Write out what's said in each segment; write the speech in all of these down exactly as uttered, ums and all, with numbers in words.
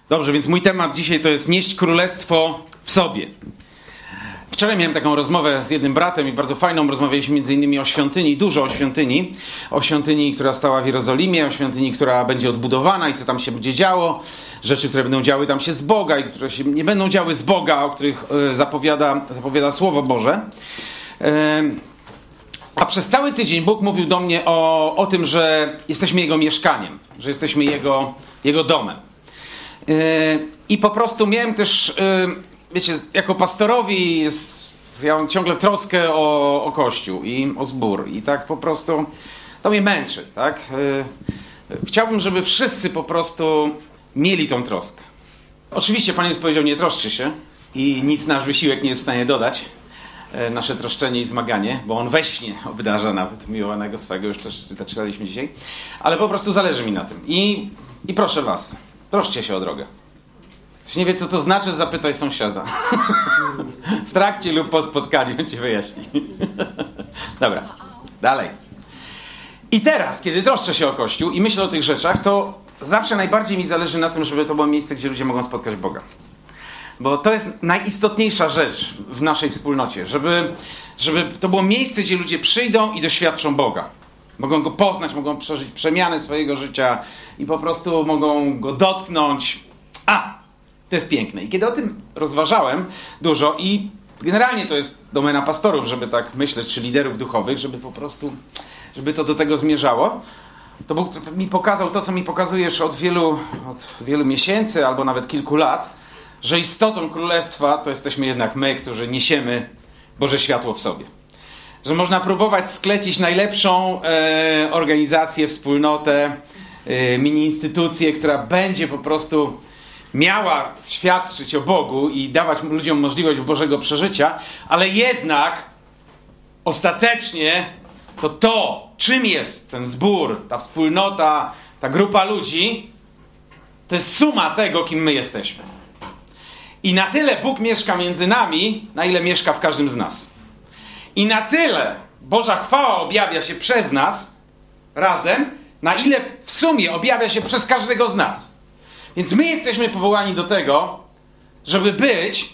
Dobrze, więc mój temat dzisiaj to jest nieść królestwo w sobie. Wczoraj miałem taką rozmowę z jednym bratem i bardzo fajną. Rozmawialiśmy między innymi o świątyni, dużo o świątyni. O świątyni, która stała w Jerozolimie, o świątyni, która będzie odbudowana i co tam się będzie działo. Rzeczy, które będą działy tam się z Boga i które się nie będą działy z Boga, o których zapowiada, zapowiada Słowo Boże. A przez cały tydzień Bóg mówił do mnie o, o tym, że jesteśmy Jego mieszkaniem, że jesteśmy Jego, Jego domem. I po prostu miałem też, wiecie, jako pastorowi jest, ja mam ciągle troskę o, o Kościół i o zbór i tak po prostu to mnie męczy, tak? Chciałbym, żeby wszyscy po prostu mieli tą troskę. Oczywiście Pan Jezus powiedział, nie troszczy się i nic nasz wysiłek nie jest w stanie dodać, nasze troszczenie i zmaganie, bo On we śnie obdarza nawet miłowanego swego, już też czytaliśmy dzisiaj, ale po prostu zależy mi na tym i, i proszę was, troszcie się o drogę. Ktoś nie wie, co to znaczy, zapytaj sąsiada. W trakcie lub po spotkaniu ci wyjaśni. Dobra, dalej. I teraz, kiedy troszczę się o Kościół i myślę o tych rzeczach, to zawsze najbardziej mi zależy na tym, żeby to było miejsce, gdzie ludzie mogą spotkać Boga. Bo to jest najistotniejsza rzecz w naszej wspólnocie, żeby, żeby to było miejsce, gdzie ludzie przyjdą i doświadczą Boga. Mogą Go poznać, mogą przeżyć przemianę swojego życia i po prostu mogą Go dotknąć. A, to jest piękne. I kiedy o tym rozważałem dużo i generalnie to jest domena pastorów, żeby tak myśleć, czy liderów duchowych, żeby po prostu, żeby to do tego zmierzało, to Bóg mi pokazał to, co mi pokazuje już od wielu, od wielu miesięcy albo nawet kilku lat, że istotą królestwa to jesteśmy jednak my, którzy niesiemy Boże światło w sobie. Że można próbować sklecić najlepszą e, organizację, wspólnotę, e, mini instytucję, która będzie po prostu miała świadczyć o Bogu i dawać ludziom możliwość Bożego przeżycia, ale jednak ostatecznie to to, czym jest ten zbór, ta wspólnota, ta grupa ludzi, to jest suma tego, kim my jesteśmy. I na tyle Bóg mieszka między nami, na ile mieszka w każdym z nas. I na tyle Boża chwała objawia się przez nas razem, na ile w sumie objawia się przez każdego z nas. Więc my jesteśmy powołani do tego, żeby być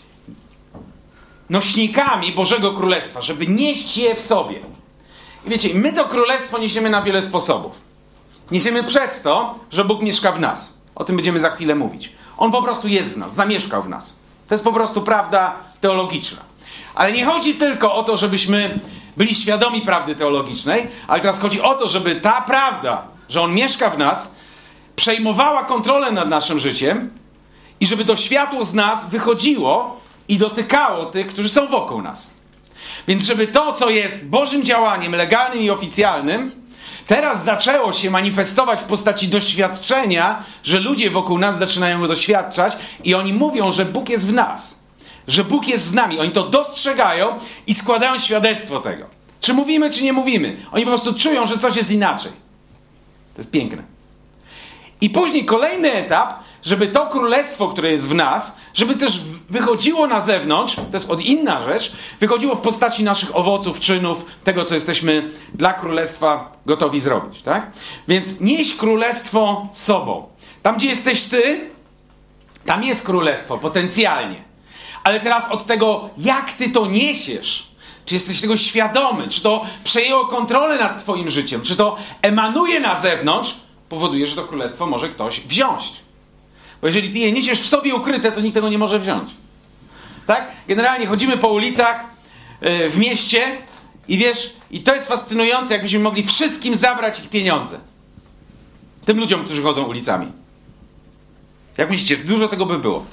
nośnikami Bożego Królestwa, żeby nieść je w sobie. I wiecie, my to Królestwo niesiemy na wiele sposobów. Niesiemy przez to, że Bóg mieszka w nas. O tym będziemy za chwilę mówić. On po prostu jest w nas, zamieszkał w nas. To jest po prostu prawda teologiczna. Ale nie chodzi tylko o to, żebyśmy byli świadomi prawdy teologicznej, ale teraz chodzi o to, żeby ta prawda, że On mieszka w nas, przejmowała kontrolę nad naszym życiem i żeby to światło z nas wychodziło i dotykało tych, którzy są wokół nas. Więc żeby to, co jest Bożym działaniem legalnym i oficjalnym, teraz zaczęło się manifestować w postaci doświadczenia, że ludzie wokół nas zaczynają go doświadczać i oni mówią, że Bóg jest w nas. Że Bóg jest z nami. Oni to dostrzegają i składają świadectwo tego. Czy mówimy, czy nie mówimy. Oni po prostu czują, że coś jest inaczej. To jest piękne. I później kolejny etap, żeby to królestwo, które jest w nas, żeby też wychodziło na zewnątrz, to jest od inna rzecz, wychodziło w postaci naszych owoców, czynów, tego, co jesteśmy dla królestwa gotowi zrobić. Tak? Więc nieś królestwo sobą. Tam, gdzie jesteś ty, tam jest królestwo, potencjalnie. Ale teraz od tego, jak ty to niesiesz, czy jesteś tego świadomy, czy to przejęło kontrolę nad twoim życiem, czy to emanuje na zewnątrz, powoduje, że to królestwo może ktoś wziąć. Bo jeżeli ty je niesiesz w sobie ukryte, to nikt tego nie może wziąć. Tak? Generalnie chodzimy po ulicach yy, w mieście i wiesz, i to jest fascynujące, jakbyśmy mogli wszystkim zabrać ich pieniądze. Tym ludziom, którzy chodzą ulicami. Jak myślicie, dużo tego by było?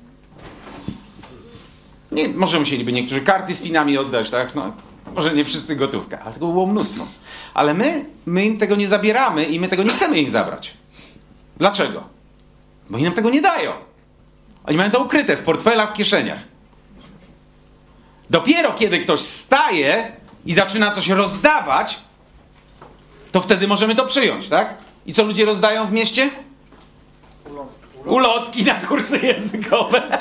Nie, może musieliby niektórzy karty z pinami oddać, tak? No, może nie wszyscy gotówkę, ale tego było mnóstwo. Ale my, my im tego nie zabieramy i my tego nie chcemy im zabrać. Dlaczego? Bo oni nam tego nie dają. Oni mają to ukryte w portfelach, w kieszeniach. Dopiero kiedy ktoś staje i zaczyna coś rozdawać, to wtedy możemy to przyjąć, tak? I co ludzie rozdają w mieście? Ulotki na kursy językowe.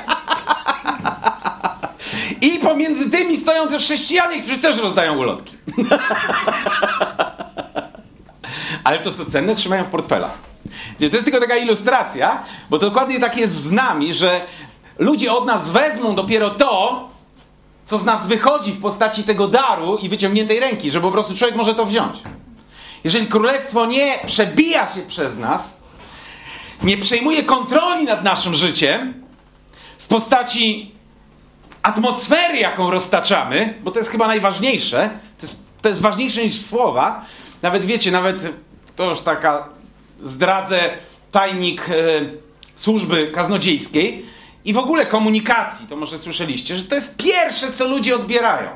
I pomiędzy tymi stoją też chrześcijanie, którzy też rozdają ulotki. Ale to, co cenne, trzymają w portfelach. To jest tylko taka ilustracja, bo to dokładnie tak jest z nami, że ludzie od nas wezmą dopiero to, co z nas wychodzi w postaci tego daru i wyciągniętej ręki, że po prostu człowiek może to wziąć. Jeżeli królestwo nie przebija się przez nas, nie przejmuje kontroli nad naszym życiem w postaci atmosfery, jaką roztaczamy, bo to jest chyba najważniejsze, to jest, to jest ważniejsze niż słowa. Nawet wiecie, nawet to już taka zdradzę tajnik e, służby kaznodziejskiej i w ogóle komunikacji, to może słyszeliście, że to jest pierwsze, co ludzie odbierają.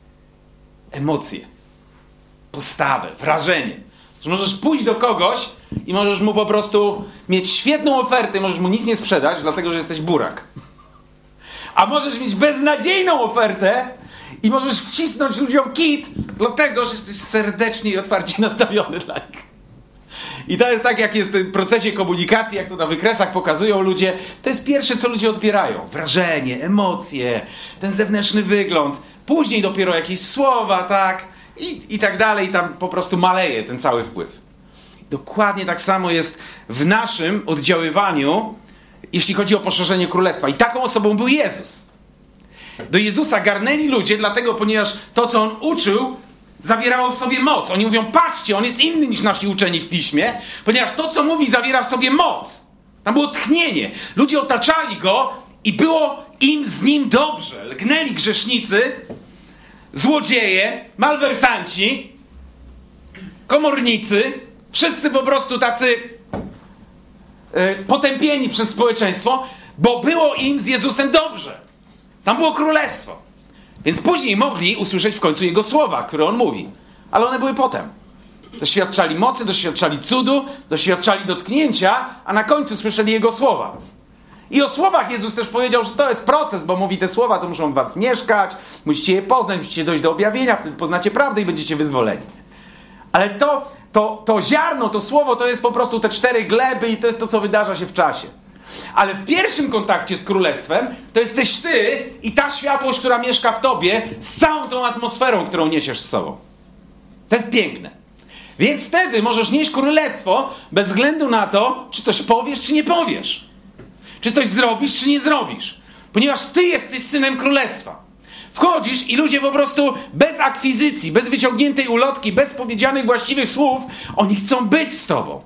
Emocje, postawę, wrażenie. Że możesz pójść do kogoś i możesz mu po prostu mieć świetną ofertę, możesz mu nic nie sprzedać, dlatego że jesteś burak. A możesz mieć beznadziejną ofertę i możesz wcisnąć ludziom kit, dlatego że jesteś serdecznie i otwarcie nastawiony dla nich. I to jest tak, jak jest w tym procesie komunikacji, jak to na wykresach pokazują ludzie, to jest pierwsze, co ludzie odbierają. Wrażenie, emocje, ten zewnętrzny wygląd, później dopiero jakieś słowa, tak, i, i tak dalej, i tam po prostu maleje ten cały wpływ. Dokładnie tak samo jest w naszym oddziaływaniu, jeśli chodzi o poszerzenie królestwa. I taką osobą był Jezus. Do Jezusa garnęli ludzie, dlatego, ponieważ to, co On uczył, zawierało w sobie moc. Oni mówią, patrzcie, On jest inny niż nasi uczeni w Piśmie, ponieważ to, co mówi, zawiera w sobie moc. Tam było tchnienie. Ludzie otaczali Go i było im z Nim dobrze. Lgnęli grzesznicy, złodzieje, malwersanci, komornicy, wszyscy po prostu tacy yy, potępieni przez społeczeństwo, bo było im z Jezusem dobrze. Tam było królestwo. Więc później mogli usłyszeć w końcu Jego słowa, które On mówi. Ale one były potem. Doświadczali mocy, doświadczali cudu, doświadczali dotknięcia, a na końcu słyszeli Jego słowa. I o słowach Jezus też powiedział, że to jest proces, bo mówi, te słowa to muszą w was mieszkać, musicie je poznać, musicie dojść do objawienia, wtedy poznacie prawdę i będziecie wyzwoleni. Ale to, to, to ziarno, to słowo, to jest po prostu te cztery gleby i to jest to, co wydarza się w czasie. Ale w pierwszym kontakcie z królestwem to jesteś ty i ta światłość, która mieszka w tobie, z całą tą atmosferą, którą niesiesz z sobą. To jest piękne. Więc wtedy możesz nieść królestwo bez względu na to, czy coś powiesz, czy nie powiesz. Czy coś zrobisz, czy nie zrobisz. Ponieważ ty jesteś synem królestwa. Wchodzisz i ludzie po prostu bez akwizycji, bez wyciągniętej ulotki, bez powiedzianych właściwych słów, oni chcą być z tobą.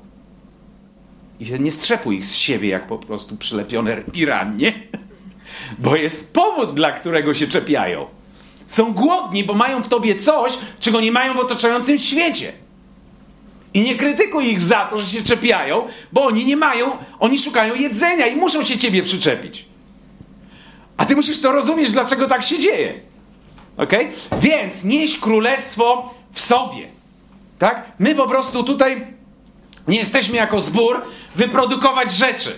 I nie strzepuj ich z siebie jak po prostu przylepione pirannie, bo jest powód, dla którego się czepiają. Są głodni, bo mają w tobie coś, czego nie mają w otaczającym świecie. I nie krytykuj ich za to, że się czepiają, bo oni nie mają, oni szukają jedzenia i muszą się ciebie przyczepić. A ty musisz to rozumieć, dlaczego tak się dzieje. Okej? Więc nieś królestwo w sobie. Tak? My po prostu tutaj nie jesteśmy jako zbór wyprodukować rzeczy.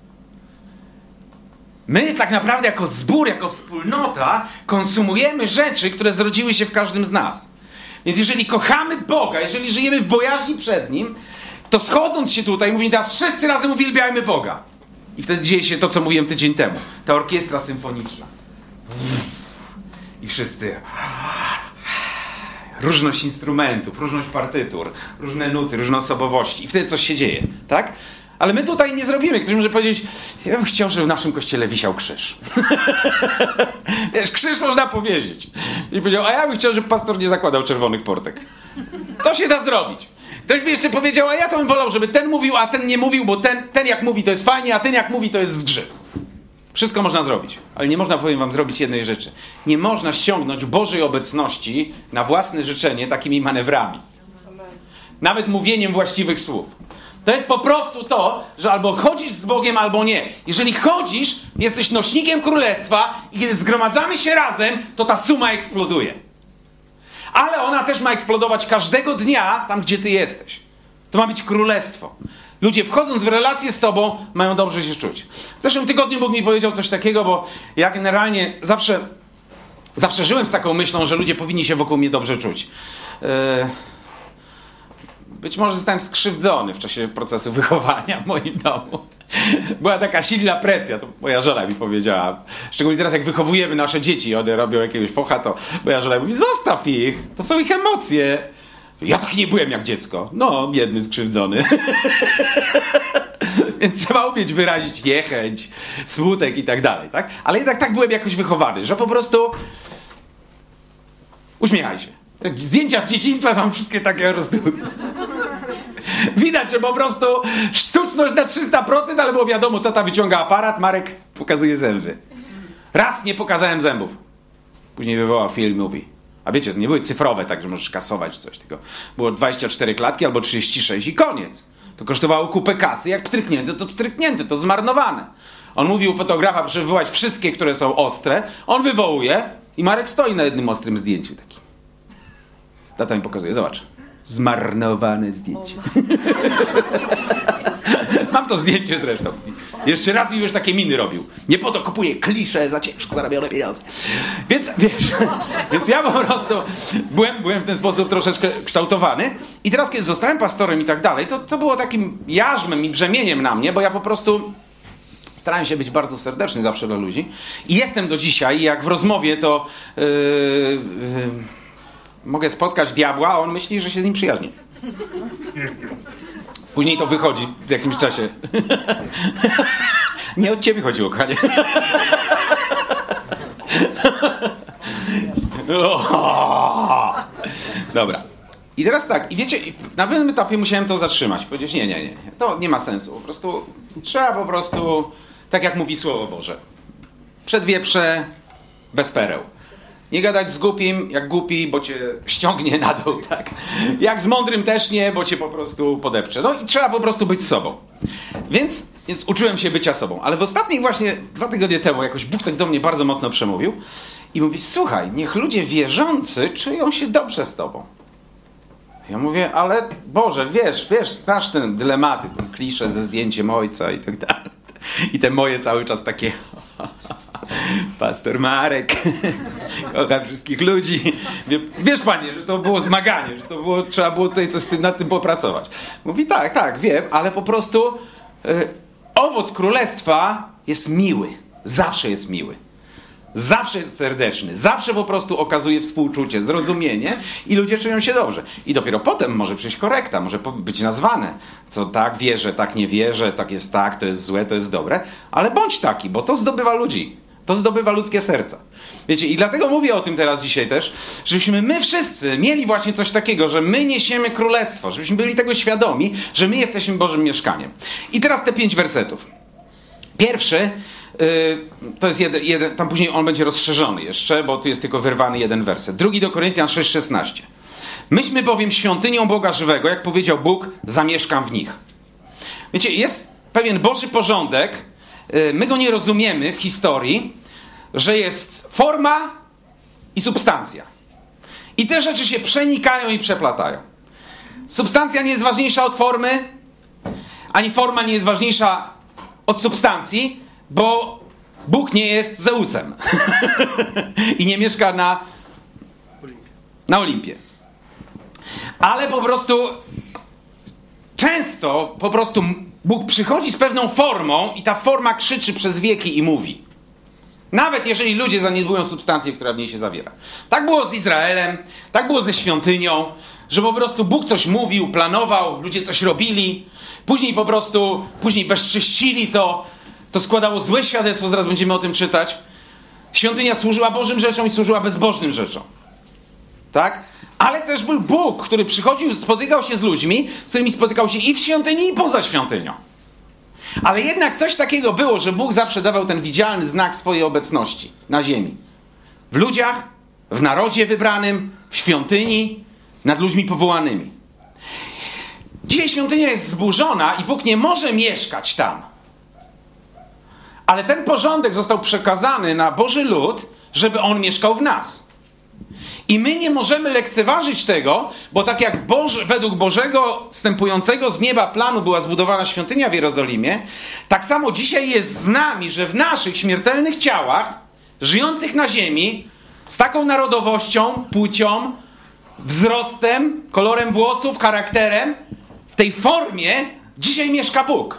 My tak naprawdę jako zbór, jako wspólnota konsumujemy rzeczy, które zrodziły się w każdym z nas. Więc jeżeli kochamy Boga, jeżeli żyjemy w bojaźni przed Nim, to schodząc się tutaj, mówimy teraz wszyscy razem uwielbiajmy Boga. I wtedy dzieje się to, co mówiłem tydzień temu. Ta orkiestra symfoniczna. I wszyscy... Różność instrumentów, różność partytur, różne nuty, różne osobowości. I wtedy coś się dzieje, tak? Ale my tutaj nie zrobimy. Ktoś może powiedzieć, ja bym chciał, żeby w naszym kościele wisiał krzyż. Wiesz, krzyż można powiedzieć. I powiedział, a ja bym chciał, żeby pastor nie zakładał czerwonych portek. To się da zrobić. Ktoś by jeszcze powiedział, a ja to bym wolał, żeby ten mówił, a ten nie mówił, bo ten, ten jak mówi to jest fajnie, a ten jak mówi to jest zgrzyt. Wszystko można zrobić, ale nie można, powiem wam, zrobić jednej rzeczy. Nie można ściągnąć Bożej obecności na własne życzenie takimi manewrami. Nawet mówieniem właściwych słów. To jest po prostu to, że albo chodzisz z Bogiem, albo nie. Jeżeli chodzisz, jesteś nośnikiem królestwa i kiedy zgromadzamy się razem, to ta suma eksploduje. Ale ona też ma eksplodować każdego dnia tam, gdzie ty jesteś. To ma być królestwo. Ludzie, wchodząc w relację z tobą, mają dobrze się czuć. W zeszłym tygodniu Bóg mi powiedział coś takiego, bo ja generalnie zawsze, zawsze żyłem z taką myślą, że ludzie powinni się wokół mnie dobrze czuć. Yy... Być może zostałem skrzywdzony w czasie procesu wychowania w moim domu. Była taka silna presja, to moja żona mi powiedziała. Szczególnie teraz, jak wychowujemy nasze dzieci, one robią jakiegoś focha, to moja żona mówi, zostaw ich, to są ich emocje. Ja tak nie byłem jak dziecko. No, biedny, skrzywdzony. Więc trzeba umieć wyrazić niechęć, smutek i tak dalej, tak? Ale jednak tak byłem jakoś wychowany, że po prostu uśmiechaj się. Zdjęcia z dzieciństwa mam wszystkie takie po prostu... Widać, że po prostu sztuczność na trzysta procent, ale było wiadomo, tata wyciąga aparat, Marek pokazuje zęby. Raz nie pokazałem zębów. Później wywołał film i mówi, a wiecie, to nie były cyfrowe, tak, że możesz kasować coś, tylko było dwadzieścia cztery klatki albo trzydzieści sześć i koniec. To kosztowało kupę kasy, jak pstryknięte, to pstryknięte, to zmarnowane. On mówił fotografa, żeby wywołać wszystkie, które są ostre, on wywołuje i Marek stoi na jednym ostrym zdjęciu taki. Tata mi pokazuje, zobacz. Zmarnowane zdjęcie. Mam to zdjęcie zresztą. Jeszcze raz mi już takie miny robił. Nie po to kupuję klisze za ciężko zarabione pieniądze. Więc wiesz, więc ja po prostu byłem, byłem w ten sposób troszeczkę kształtowany. I teraz, kiedy zostałem pastorem i tak dalej, to, to było takim jarzmem i brzemieniem na mnie, bo ja po prostu starałem się być bardzo serdeczny zawsze dla ludzi. I jestem do dzisiaj, jak w rozmowie to yy, yy, mogę spotkać diabła, a on myśli, że się z nim przyjaźni. Później to wychodzi w jakimś czasie. Nie od ciebie chodziło, kochanie. Dobra. I teraz tak, i wiecie, na pewnym etapie musiałem to zatrzymać. Powiedzieć, nie, nie, nie, to nie ma sensu. Po prostu trzeba po prostu, tak jak mówi Słowo Boże, przed wieprze bez pereł. Nie gadać z głupim, jak głupi, bo cię ściągnie na dół, tak? Jak z mądrym też nie, bo cię po prostu podepcze. No i trzeba po prostu być sobą. Więc, więc uczyłem się bycia sobą. Ale w ostatnich właśnie, dwa tygodnie temu, jakoś Bóg tak do mnie bardzo mocno przemówił i mówi, słuchaj, niech ludzie wierzący czują się dobrze z tobą. Ja mówię, ale Boże, wiesz, wiesz, znasz ten dylematy, ten klisze ze zdjęciem ojca i tak dalej. I te moje cały czas takie... Pastor Marek kocha wszystkich ludzi. Wiesz, panie, że to było zmaganie, że to było, trzeba było tutaj coś z tym, nad tym popracować. Mówi, tak, tak, wiem, ale po prostu y, owoc królestwa jest miły. Zawsze jest miły. Zawsze jest serdeczny. Zawsze po prostu okazuje współczucie, zrozumienie i ludzie czują się dobrze. I dopiero potem może przyjść korekta, może być nazwane. Co tak wierzę, tak nie wierzę, tak jest tak, to jest złe, to jest dobre. Ale bądź taki, bo to zdobywa ludzi. To zdobywa ludzkie serca. Wiecie, i dlatego mówię o tym teraz dzisiaj też, żebyśmy my wszyscy mieli właśnie coś takiego, że my niesiemy królestwo, żebyśmy byli tego świadomi, że my jesteśmy Bożym mieszkaniem. I teraz te pięć wersetów. Pierwszy, yy, to jest jeden, jeden, tam później on będzie rozszerzony jeszcze, bo tu jest tylko wyrwany jeden werset. Drugi do Koryntian sześć szesnaście. Myśmy bowiem świątynią Boga żywego, jak powiedział Bóg, zamieszkam w nich. Wiecie, jest pewien Boży porządek, my go nie rozumiemy w historii, że jest forma i substancja. I te rzeczy się przenikają i przeplatają. Substancja nie jest ważniejsza od formy, ani forma nie jest ważniejsza od substancji, bo Bóg nie jest Zeusem. I nie mieszka na, na Olimpie. Ale po prostu często po prostu Bóg przychodzi z pewną formą i ta forma krzyczy przez wieki i mówi. Nawet jeżeli ludzie zaniedbują substancję, która w niej się zawiera. Tak było z Izraelem, tak było ze świątynią, że po prostu Bóg coś mówił, planował, ludzie coś robili, później po prostu, później bezczyścili to, to składało złe świadectwo, zaraz będziemy o tym czytać. Świątynia służyła Bożym rzeczom i służyła bezbożnym rzeczom. Tak? Ale też był Bóg, który przychodził, spotykał się z ludźmi, z którymi spotykał się i w świątyni, i poza świątynią. Ale jednak coś takiego było, że Bóg zawsze dawał ten widzialny znak swojej obecności na ziemi. W ludziach, w narodzie wybranym, w świątyni, nad ludźmi powołanymi. Dzisiaj świątynia jest zburzona i Bóg nie może mieszkać tam. Ale ten porządek został przekazany na Boży lud, żeby On mieszkał w nas. I my nie możemy lekceważyć tego, bo tak jak Boże, według Bożego zstępującego z nieba planu była zbudowana świątynia w Jerozolimie, tak samo dzisiaj jest z nami, że w naszych śmiertelnych ciałach, żyjących na ziemi, z taką narodowością, płcią, wzrostem, kolorem włosów, charakterem, w tej formie dzisiaj mieszka Bóg.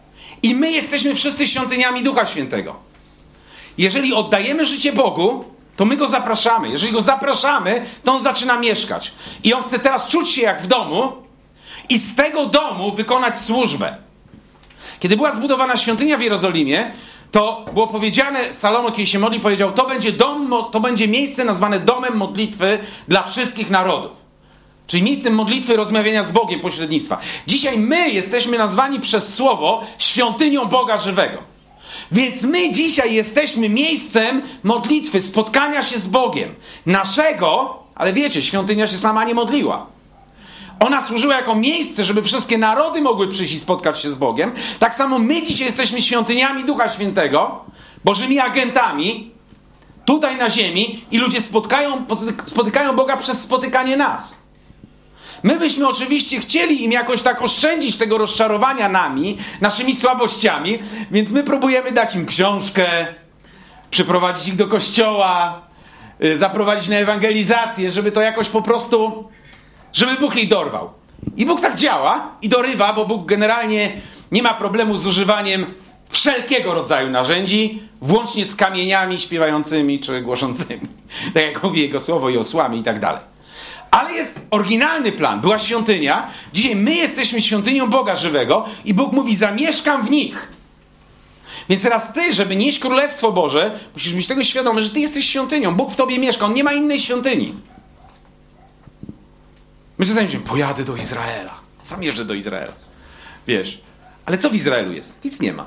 I my jesteśmy wszyscy świątyniami Ducha Świętego. Jeżeli oddajemy życie Bogu, to my go zapraszamy. Jeżeli go zapraszamy, to on zaczyna mieszkać. I on chce teraz czuć się jak w domu i z tego domu wykonać służbę. Kiedy była zbudowana świątynia w Jerozolimie, to było powiedziane, Salomon, kiedy się modli, powiedział, to będzie dom, to będzie miejsce nazwane domem modlitwy dla wszystkich narodów. Czyli miejscem modlitwy, rozmawiania z Bogiem, pośrednictwa. Dzisiaj my jesteśmy nazwani przez Słowo świątynią Boga żywego. Więc my dzisiaj jesteśmy miejscem modlitwy, spotkania się z Bogiem. Naszego, ale wiecie, świątynia się sama nie modliła. Ona służyła jako miejsce, żeby wszystkie narody mogły przyjść i spotkać się z Bogiem. Tak samo my dzisiaj jesteśmy świątyniami Ducha Świętego, Bożymi agentami, tutaj na ziemi i ludzie spotkają, spotykają Boga przez spotykanie nas. My byśmy oczywiście chcieli im jakoś tak oszczędzić tego rozczarowania nami, naszymi słabościami, więc my próbujemy dać im książkę, przyprowadzić ich do kościoła, yy, zaprowadzić na ewangelizację, żeby to jakoś po prostu, żeby Bóg ich dorwał. I Bóg tak działa i dorywa, bo Bóg generalnie nie ma problemu z używaniem wszelkiego rodzaju narzędzi, włącznie z kamieniami śpiewającymi czy głoszącymi. Tak jak mówi Jego Słowo i osłami i tak dalej. Ale jest oryginalny plan. Była świątynia. Dzisiaj my jesteśmy świątynią Boga żywego i Bóg mówi, zamieszkam w nich. Więc teraz ty, żeby nieść Królestwo Boże, musisz być tego świadomy, że ty jesteś świątynią. Bóg w tobie mieszka. On nie ma innej świątyni. My czasami mówimy, pojadę do Izraela. Sam jeżdżę do Izraela. Wiesz. Ale co w Izraelu jest? Nic nie ma.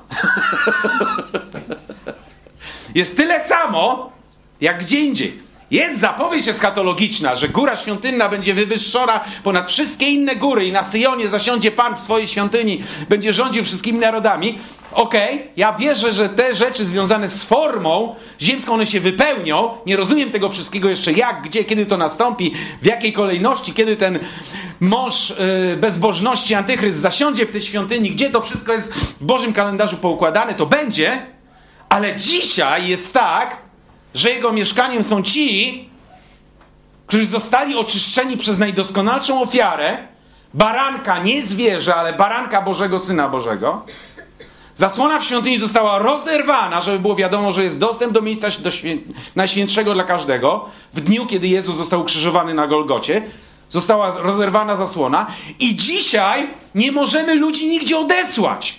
Jest tyle samo, jak gdzie indziej. Jest zapowiedź eschatologiczna, że góra świątynna będzie wywyższona ponad wszystkie inne góry i na Syjonie zasiądzie Pan w swojej świątyni, będzie rządził wszystkimi narodami. Okej, okay, ja wierzę, że te rzeczy związane z formą ziemską, one się wypełnią. Nie rozumiem tego wszystkiego jeszcze jak, gdzie, kiedy to nastąpi, w jakiej kolejności, kiedy ten mąż yy, bezbożności, antychryst zasiądzie w tej świątyni, gdzie to wszystko jest w Bożym kalendarzu poukładane, to będzie. Ale dzisiaj jest tak, że jego mieszkaniem są ci, którzy zostali oczyszczeni przez najdoskonalszą ofiarę, baranka, nie zwierzę, ale baranka Bożego, Syna Bożego. Zasłona w świątyni została rozerwana, żeby było wiadomo, że jest dostęp do miejsca do świę... najświętszego dla każdego. W dniu, kiedy Jezus został ukrzyżowany na Golgocie, została rozerwana zasłona i dzisiaj nie możemy ludzi nigdzie odesłać.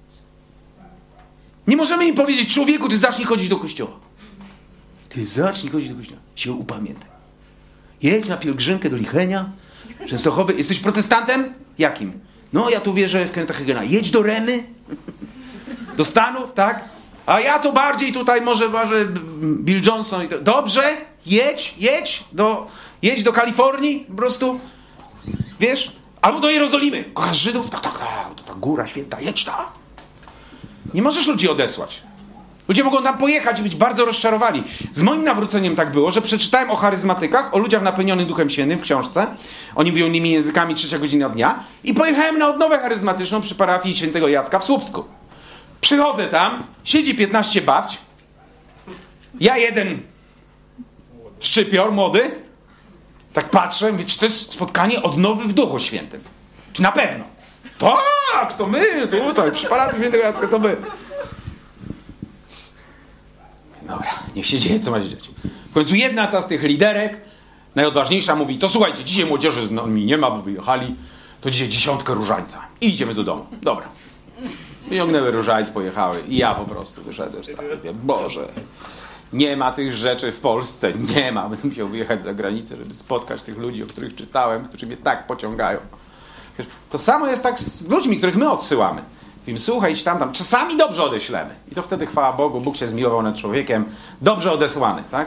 Nie możemy im powiedzieć, człowieku, ty zacznij chodzić do kościoła. Ty zacznij chodzić do kościoła. Się upamiętaj. Jedź na pielgrzymkę do Lichenia, Częstochowy. Jesteś protestantem? Jakim? No, ja tu wierzę w Kennetha Hagina. Jedź do Remy, do Stanów, tak? A ja to bardziej tutaj może, może Bill Johnson. I to. Dobrze, jedź, jedź do, jedź do Kalifornii, po prostu, wiesz? Albo do Jerozolimy. Kochasz Żydów? Tak, tak, to ta góra święta, jedź tam. Nie możesz ludzi odesłać. Ludzie mogą tam pojechać i być bardzo rozczarowani. Z moim nawróceniem tak było, że przeczytałem o charyzmatykach, o ludziach napełnionych Duchem Świętym w książce. Oni mówią innymi językami, trzecia godzina dnia. I pojechałem na odnowę charyzmatyczną przy parafii Świętego Jacka w Słupsku. Przychodzę tam, siedzi piętnaście babć. Ja jeden szczypior, młody. Tak patrzę, mówię, czy to jest spotkanie odnowy w Duchu Świętym? Czy na pewno? Tak, to my tutaj, przy parafii Świętego Jacka, to my. Dobra, niech się dzieje, co ma się dziać. W końcu jedna ta z tych liderek, najodważniejsza, mówi, to słuchajcie, dzisiaj młodzieży z nami nie ma, bo wyjechali, to dzisiaj dziesiątkę różańca i idziemy do domu. Dobra. Wyciągnęły różańc, pojechały i ja po prostu wyszedłem stary. Mówię, Boże, nie ma tych rzeczy w Polsce, nie ma. Będę musiał wyjechać za granicę, żeby spotkać tych ludzi, o których czytałem, którzy mnie tak pociągają. Wiesz, to samo jest tak z ludźmi, których my odsyłamy. Mówimy, słuchaj, idź tam, tam. Czasami dobrze odeślemy. I to wtedy, chwała Bogu, Bóg się zmiłował nad człowiekiem. Dobrze odesłany, tak?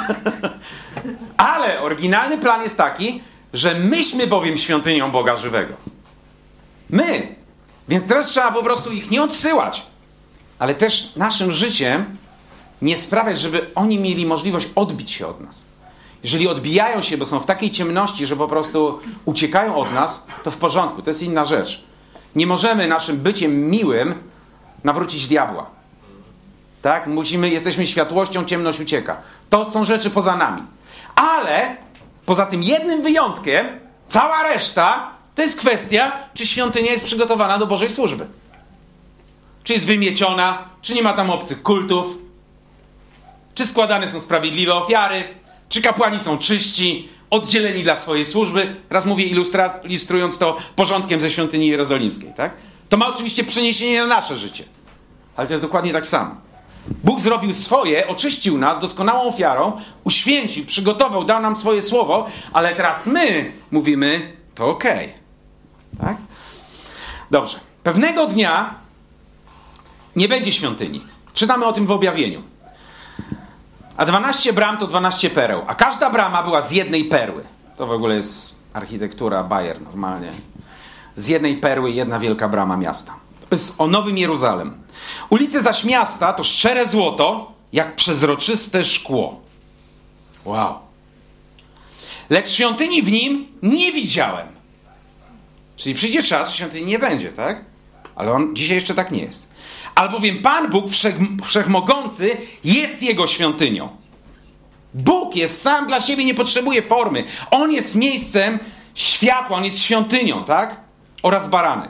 Ale oryginalny plan jest taki, że myśmy bowiem świątynią Boga żywego. My. Więc teraz trzeba po prostu ich nie odsyłać. Ale też naszym życiem nie sprawiać, żeby oni mieli możliwość odbić się od nas. Jeżeli odbijają się, bo są w takiej ciemności, że po prostu uciekają od nas, to w porządku, to jest inna rzecz. Nie możemy naszym byciem miłym nawrócić diabła. Tak? Musimy, jesteśmy światłością, ciemność ucieka. To są rzeczy poza nami. Ale poza tym jednym wyjątkiem, cała reszta to jest kwestia, czy świątynia jest przygotowana do Bożej służby. Czy jest wymieciona, czy nie ma tam obcych kultów, czy składane są sprawiedliwe ofiary, czy kapłani są czyści, oddzieleni dla swojej służby. Teraz mówię, ilustra- ilustrując to porządkiem ze świątyni jerozolimskiej, tak? To ma oczywiście przeniesienie na nasze życie. Ale to jest dokładnie tak samo. Bóg zrobił swoje, oczyścił nas doskonałą ofiarą, uświęcił, przygotował, dał nam swoje słowo, ale teraz my mówimy, to okej. Okay. Tak? Dobrze. Pewnego dnia nie będzie świątyni. Czytamy o tym w objawieniu. A dwanaście bram to dwanaście pereł. A każda brama była z jednej perły. To w ogóle jest architektura Bayer normalnie. Z jednej perły jedna wielka brama miasta. To jest o Nowym Jeruzalem. Ulice zaś miasta to szczere złoto, jak przezroczyste szkło. Wow. Lecz świątyni w nim nie widziałem. Czyli przyjdzie czas, świątyni nie będzie, tak? Ale on dzisiaj jeszcze tak nie jest. Albowiem Pan Bóg Wszech, Wszechmogący jest Jego świątynią. Bóg jest sam dla siebie, nie potrzebuje formy. On jest miejscem światła, On jest świątynią, tak? Oraz baranek.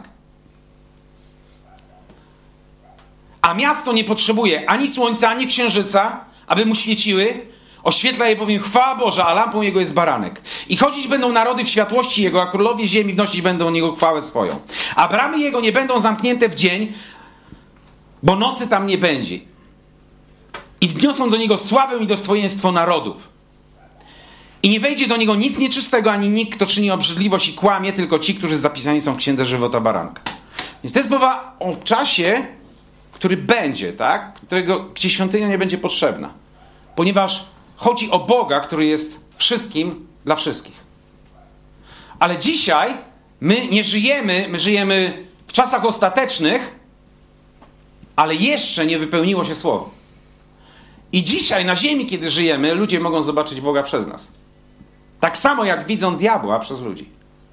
A miasto nie potrzebuje ani słońca, ani księżyca, aby mu świeciły. Oświetla je bowiem chwała Boża, a lampą Jego jest baranek. I chodzić będą narody w światłości Jego, a królowie ziemi wnosić będą o Niego chwałę swoją. A bramy Jego nie będą zamknięte w dzień, bo nocy tam nie będzie. I wniosą do Niego sławę i dostojeństwo narodów. I nie wejdzie do Niego nic nieczystego, ani nikt, kto czyni obrzydliwość i kłamie, tylko ci, którzy zapisani są w Księdze Żywota Baranka. Więc to jest mowa o czasie, który będzie, tak? Którego, gdzie świątynia nie będzie potrzebna. Ponieważ chodzi o Boga, który jest wszystkim dla wszystkich. Ale dzisiaj my nie żyjemy, my żyjemy w czasach ostatecznych, ale jeszcze nie wypełniło się Słowo. I dzisiaj na ziemi, kiedy żyjemy, ludzie mogą zobaczyć Boga przez nas. Tak samo jak widzą diabła przez ludzi.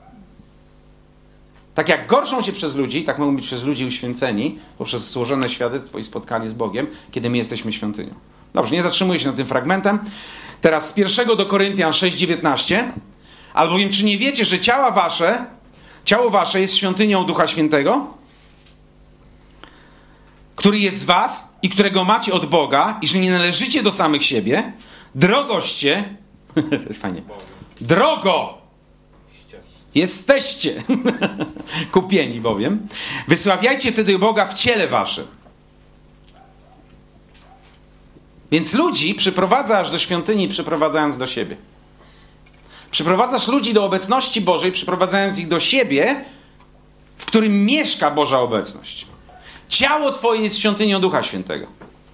Tak jak gorszą się przez ludzi, tak mogą być przez ludzi uświęceni poprzez złożone świadectwo i spotkanie z Bogiem, kiedy my jesteśmy świątynią. Dobrze, nie zatrzymuję się nad tym fragmentem. Teraz z pierwszego do Koryntian sześć dziewiętnaście. Albowiem czy nie wiecie, że ciała wasze, ciało wasze jest świątynią Ducha Świętego, który jest z was i którego macie od Boga i że nie należycie do samych siebie, drogoście, to jest fajnie, drogo jesteście, kupieni bowiem, wysławiajcie wtedy Boga w ciele waszym. Więc ludzi przyprowadzasz do świątyni, przyprowadzając do siebie. Przyprowadzasz ludzi do obecności Bożej, przyprowadzając ich do siebie, w którym mieszka Boża obecność. Ciało twoje jest świątynią Ducha Świętego.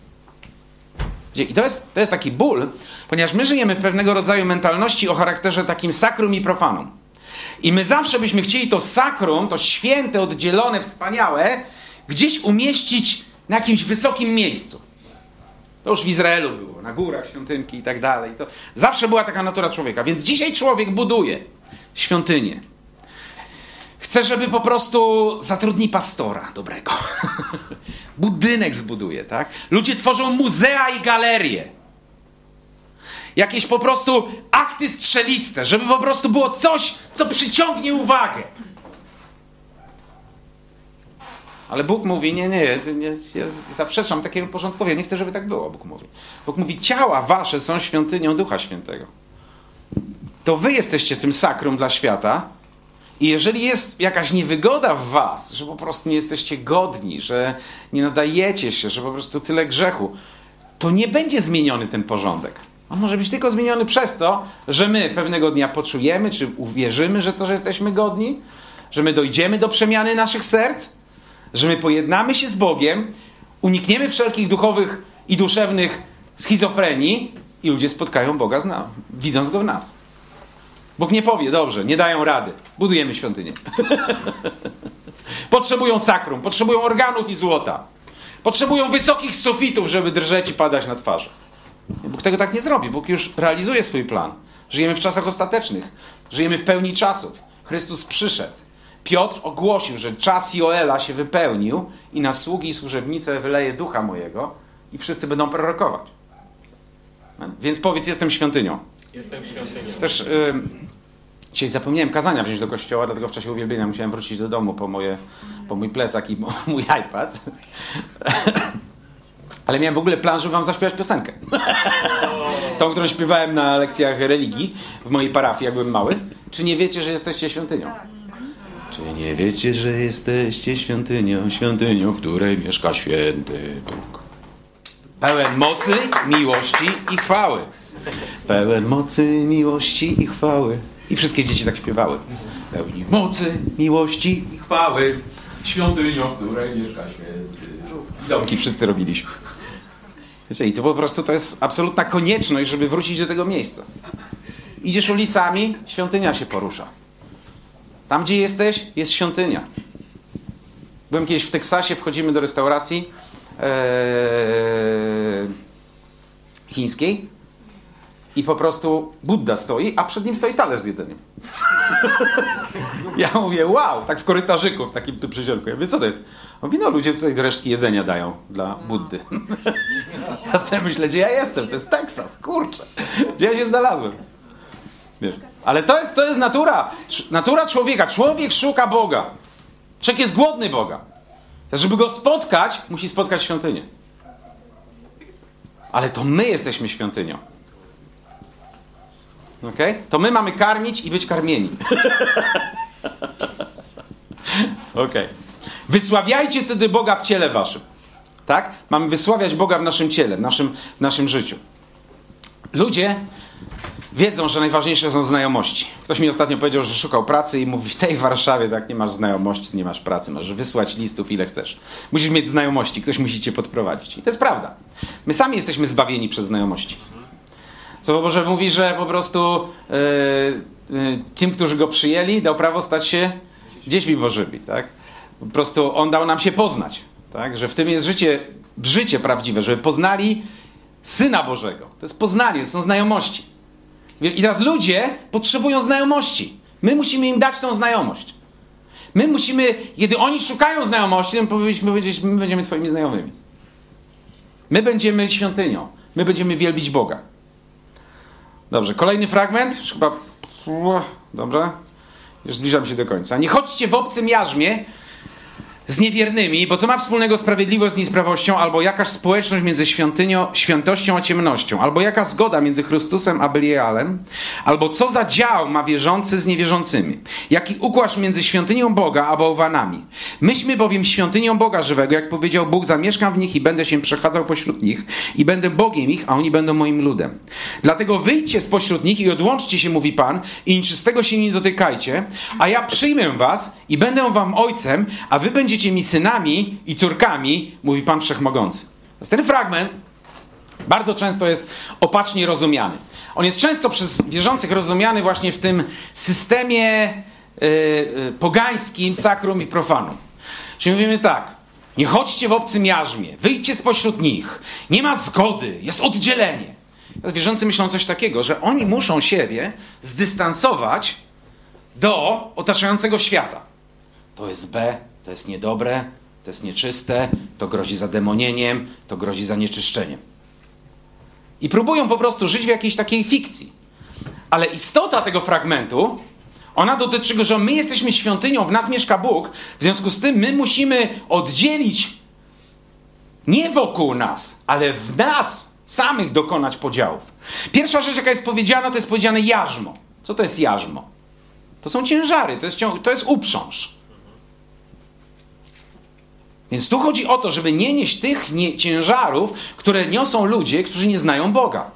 I to jest, to jest taki ból, ponieważ my żyjemy w pewnego rodzaju mentalności o charakterze takim sacrum i profanum. I my zawsze byśmy chcieli to sakrum, to święte, oddzielone, wspaniałe, gdzieś umieścić na jakimś wysokim miejscu. To już w Izraelu było, na górach, świątynki i tak dalej. To zawsze była taka natura człowieka. Więc dzisiaj człowiek buduje świątynię. Chce, żeby po prostu zatrudni pastora dobrego. Budynek zbuduje, tak? Ludzie tworzą muzea i galerie. Jakieś po prostu akty strzeliste, żeby po prostu było coś, co przyciągnie uwagę. Ale Bóg mówi, nie, nie, nie ja zaprzeczam takiemu porządkowi, ja nie chcę, żeby tak było, Bóg mówi. Bóg mówi, ciała wasze są świątynią Ducha Świętego. To wy jesteście tym sakrum dla świata i jeżeli jest jakaś niewygoda w was, że po prostu nie jesteście godni, że nie nadajecie się, że po prostu tyle grzechu, to nie będzie zmieniony ten porządek. On może być tylko zmieniony przez to, że my pewnego dnia poczujemy, czy uwierzymy, że to, że jesteśmy godni, że my dojdziemy do przemiany naszych serc, że my pojednamy się z Bogiem, unikniemy wszelkich duchowych i duszewnych schizofrenii i ludzie spotkają Boga, z nas, widząc Go w nas. Bóg nie powie, dobrze, nie dają rady, budujemy świątynię. Potrzebują sakrum, potrzebują organów i złota. Potrzebują wysokich sufitów, żeby drżeć i padać na twarz. Bóg tego tak nie zrobi. Bóg już realizuje swój plan. Żyjemy w czasach ostatecznych. Żyjemy w pełni czasów. Chrystus przyszedł. Piotr ogłosił, że czas Joela się wypełnił i na sługi i służebnice wyleje ducha mojego i wszyscy będą prorokować. Więc powiedz, jestem świątynią. Jestem świątynią. Też yy, dzisiaj zapomniałem kazania wziąć do kościoła, dlatego w czasie uwielbienia musiałem wrócić do domu po, moje, po mój plecak i mój iPad. Ale miałem w ogóle plan, żeby wam zaśpiewać piosenkę. Tą, którą śpiewałem na lekcjach religii w mojej parafii, jak byłem mały. Czy nie wiecie, że jesteście świątynią? Czy nie wiecie, że jesteście świątynią, świątynią, w której mieszka święty Bóg? Pełen mocy, miłości i chwały. Pełen mocy, miłości i chwały. I wszystkie dzieci tak śpiewały. Pełni mocy, miłości i chwały. Świątynią, w której mieszka święty Bóg. Domki wszyscy robiliśmy. Wiecie, i to po prostu to jest absolutna konieczność, żeby wrócić do tego miejsca. Idziesz ulicami, świątynia się porusza. Tam, gdzie jesteś, jest świątynia. Byłem kiedyś w Teksasie, wchodzimy do restauracji ee, chińskiej i po prostu Budda stoi, a przed nim stoi talerz z jedzeniem. Ja mówię, wow, tak w korytarzyku, w takim tu przyziorku. Ja mówię, co to jest? Mówi, no ludzie tutaj resztki jedzenia dają dla Buddy. Ja sobie myślę, gdzie ja jestem? To jest Teksas, kurczę. Gdzie ja się znalazłem? Wiesz? Ale to jest, to jest natura. Natura człowieka. Człowiek szuka Boga. Człowiek jest głodny Boga. Żeby go spotkać, musi spotkać świątynię. Ale to my jesteśmy świątynią. Okej? Okay? To my mamy karmić i być karmieni. Okej. Okay. Wysławiajcie wtedy Boga w ciele waszym. Tak? Mamy wysławiać Boga w naszym ciele, w naszym, w naszym życiu. Ludzie wiedzą, że najważniejsze są znajomości. Ktoś mi ostatnio powiedział, że szukał pracy i mówi, w tej Warszawie tak nie masz znajomości, nie masz pracy, masz wysłać listów ile chcesz. Musisz mieć znajomości, ktoś musi cię podprowadzić. I to jest prawda. My sami jesteśmy zbawieni przez znajomości. Słowo Boże mówi, że po prostu yy, yy, tym, którzy go przyjęli, dał prawo stać się dziećmi Bożymi. Tak? Po prostu on dał nam się poznać. Tak? Że w tym jest życie, życie prawdziwe, żeby poznali Syna Bożego. To jest poznanie, to są znajomości. I teraz ludzie potrzebują znajomości. My musimy im dać tą znajomość. My musimy, kiedy oni szukają znajomości, to powinniśmy powiedzieć, my będziemy twoimi znajomymi. My będziemy świątynią. My będziemy wielbić Boga. Dobrze, kolejny fragment. Już chyba... Dobrze. Już zbliżam się do końca. Nie chodźcie w obcym jarzmie z niewiernymi, bo co ma wspólnego sprawiedliwość z niesprawością, albo jakaż społeczność między świątynią, świętością a ciemnością, albo jaka zgoda między Chrystusem a Belialem, albo co za dział ma wierzący z niewierzącymi, jaki układ między świątynią Boga a bałwanami. Myśmy bowiem świątynią Boga żywego, jak powiedział Bóg, zamieszkam w nich i będę się przechadzał pośród nich i będę Bogiem ich, a oni będą moim ludem. Dlatego wyjdźcie spośród nich i odłączcie się, mówi Pan, i niczystego się nie dotykajcie, a ja przyjmę was i będę wam ojcem, a wy będziecie mi synami i córkami, mówi Pan Wszechmogący. Ten fragment bardzo często jest opacznie rozumiany. On jest często przez wierzących rozumiany właśnie w tym systemie yy, yy, pogańskim, sakrum i profanum. Czyli mówimy tak, nie chodźcie w obcym jarzmie, wyjdźcie spośród nich, nie ma zgody, jest oddzielenie. Teraz wierzący myślą coś takiego, że oni muszą siebie zdystansować do otaczającego świata. To jest B, to jest niedobre, to jest nieczyste, to grozi zademonieniem, to grozi zanieczyszczeniem. I próbują po prostu żyć w jakiejś takiej fikcji. Ale istota tego fragmentu, ona dotyczy tego, że my jesteśmy świątynią, w nas mieszka Bóg, w związku z tym my musimy oddzielić nie wokół nas, ale w nas samych dokonać podziałów. Pierwsza rzecz, jaka jest powiedziana, to jest powiedziane jarzmo. Co to jest jarzmo? To są ciężary, to jest, to jest uprząż. Więc tu chodzi o to, żeby nie nieść tych nie, ciężarów, które niosą ludzie, którzy nie znają Boga.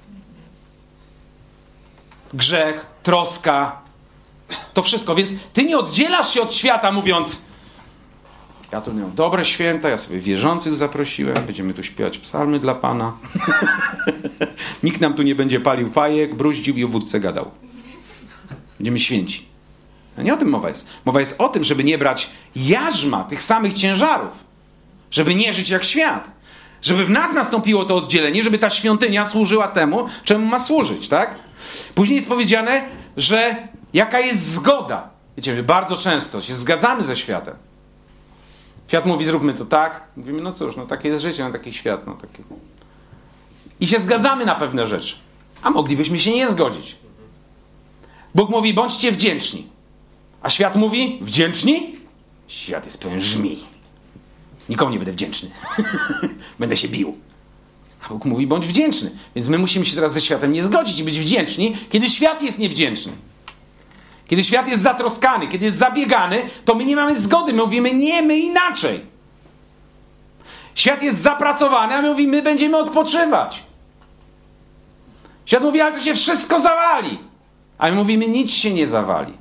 Grzech, troska, to wszystko. Więc ty nie oddzielasz się od świata, mówiąc, ja tu miałem dobre święta, ja sobie wierzących zaprosiłem, będziemy tu śpiewać psalmy dla Pana. Nikt nam tu nie będzie palił fajek, bruździł i o wódce gadał. Będziemy święci. Nie o tym mowa jest. Mowa jest o tym, żeby nie brać jarzma tych samych ciężarów. Żeby nie żyć jak świat. Żeby w nas nastąpiło to oddzielenie, żeby ta świątynia służyła temu, czemu ma służyć, tak? Później jest powiedziane, że jaka jest zgoda. Wiecie, bardzo często się zgadzamy ze światem. Świat mówi, zróbmy to tak. Mówimy, no cóż, no takie jest życie, no taki świat, no taki. I się zgadzamy na pewne rzeczy. A moglibyśmy się nie zgodzić. Bóg mówi, bądźcie wdzięczni. A świat mówi, wdzięczni? Świat jest pełen żmij. Nikomu nie będę wdzięczny. Będę się bił. A Bóg mówi, bądź wdzięczny. Więc my musimy się teraz ze światem nie zgodzić i być wdzięczni, kiedy świat jest niewdzięczny. Kiedy świat jest zatroskany, kiedy jest zabiegany, to my nie mamy zgody. My mówimy, nie, my inaczej. Świat jest zapracowany, a my mówimy, my będziemy odpoczywać. Świat mówi, ale to się wszystko zawali. A my mówimy, nic się nie zawali.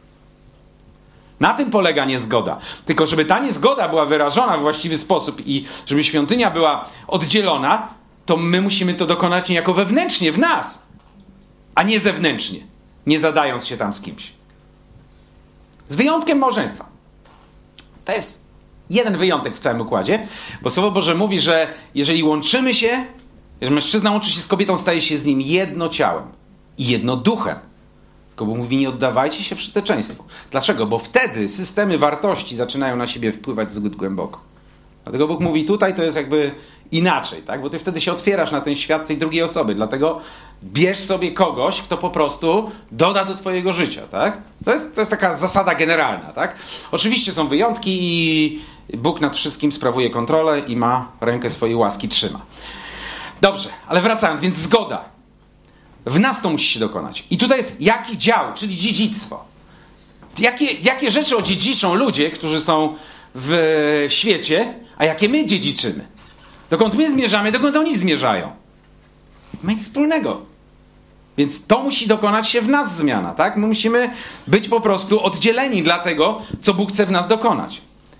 Na tym polega niezgoda. Tylko żeby ta niezgoda była wyrażona w właściwy sposób i żeby świątynia była oddzielona, to my musimy to dokonać niejako wewnętrznie, w nas, a nie zewnętrznie, nie zadając się tam z kimś. Z wyjątkiem małżeństwa. To jest jeden wyjątek w całym układzie, bo Słowo Boże mówi, że jeżeli łączymy się, jeżeli mężczyzna łączy się z kobietą, staje się z nim jedno ciałem i jedno duchem. Tylko Bóg mówi, nie oddawajcie się wszeteczeństwu. Dlaczego? Bo wtedy systemy wartości zaczynają na siebie wpływać zbyt głęboko. Dlatego Bóg mówi, tutaj to jest jakby inaczej, tak? Bo ty wtedy się otwierasz na ten świat tej drugiej osoby. Dlatego bierz sobie kogoś, kto po prostu doda do twojego życia, tak? To jest, to jest taka zasada generalna, tak? Oczywiście są wyjątki i Bóg nad wszystkim sprawuje kontrolę i ma rękę swojej łaski trzyma. Dobrze, ale wracając, więc zgoda. W nas to musi się dokonać. I tutaj jest jaki dział, czyli dziedzictwo. Jakie, jakie rzeczy odziedziczą ludzie, którzy są w świecie, a jakie my dziedziczymy. Dokąd my zmierzamy, dokąd oni zmierzają. Ma nic wspólnego. Więc to musi dokonać się w nas zmiana, tak? My musimy być po prostu oddzieleni dla tego, co Bóg chce w nas dokonać.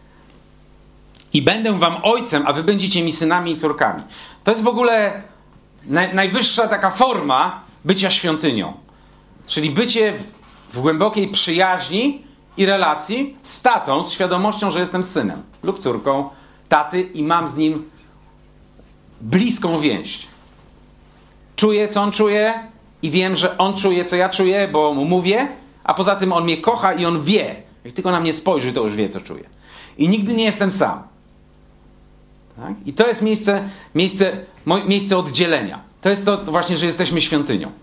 I będę wam ojcem, a wy będziecie mi synami i córkami. To jest w ogóle naj, najwyższa taka forma bycia świątynią. Czyli bycie w, w głębokiej przyjaźni i relacji z tatą, z świadomością, że jestem synem lub córką taty i mam z nim bliską więź. Czuję, co on czuje i wiem, że on czuje, co ja czuję, bo mu mówię, a poza tym on mnie kocha i on wie. Jak tylko na mnie spojrzy, to już wie, co czuję. I nigdy nie jestem sam. Tak? I to jest miejsce, miejsce, miejsce oddzielenia. To jest to właśnie, że jesteśmy świątynią.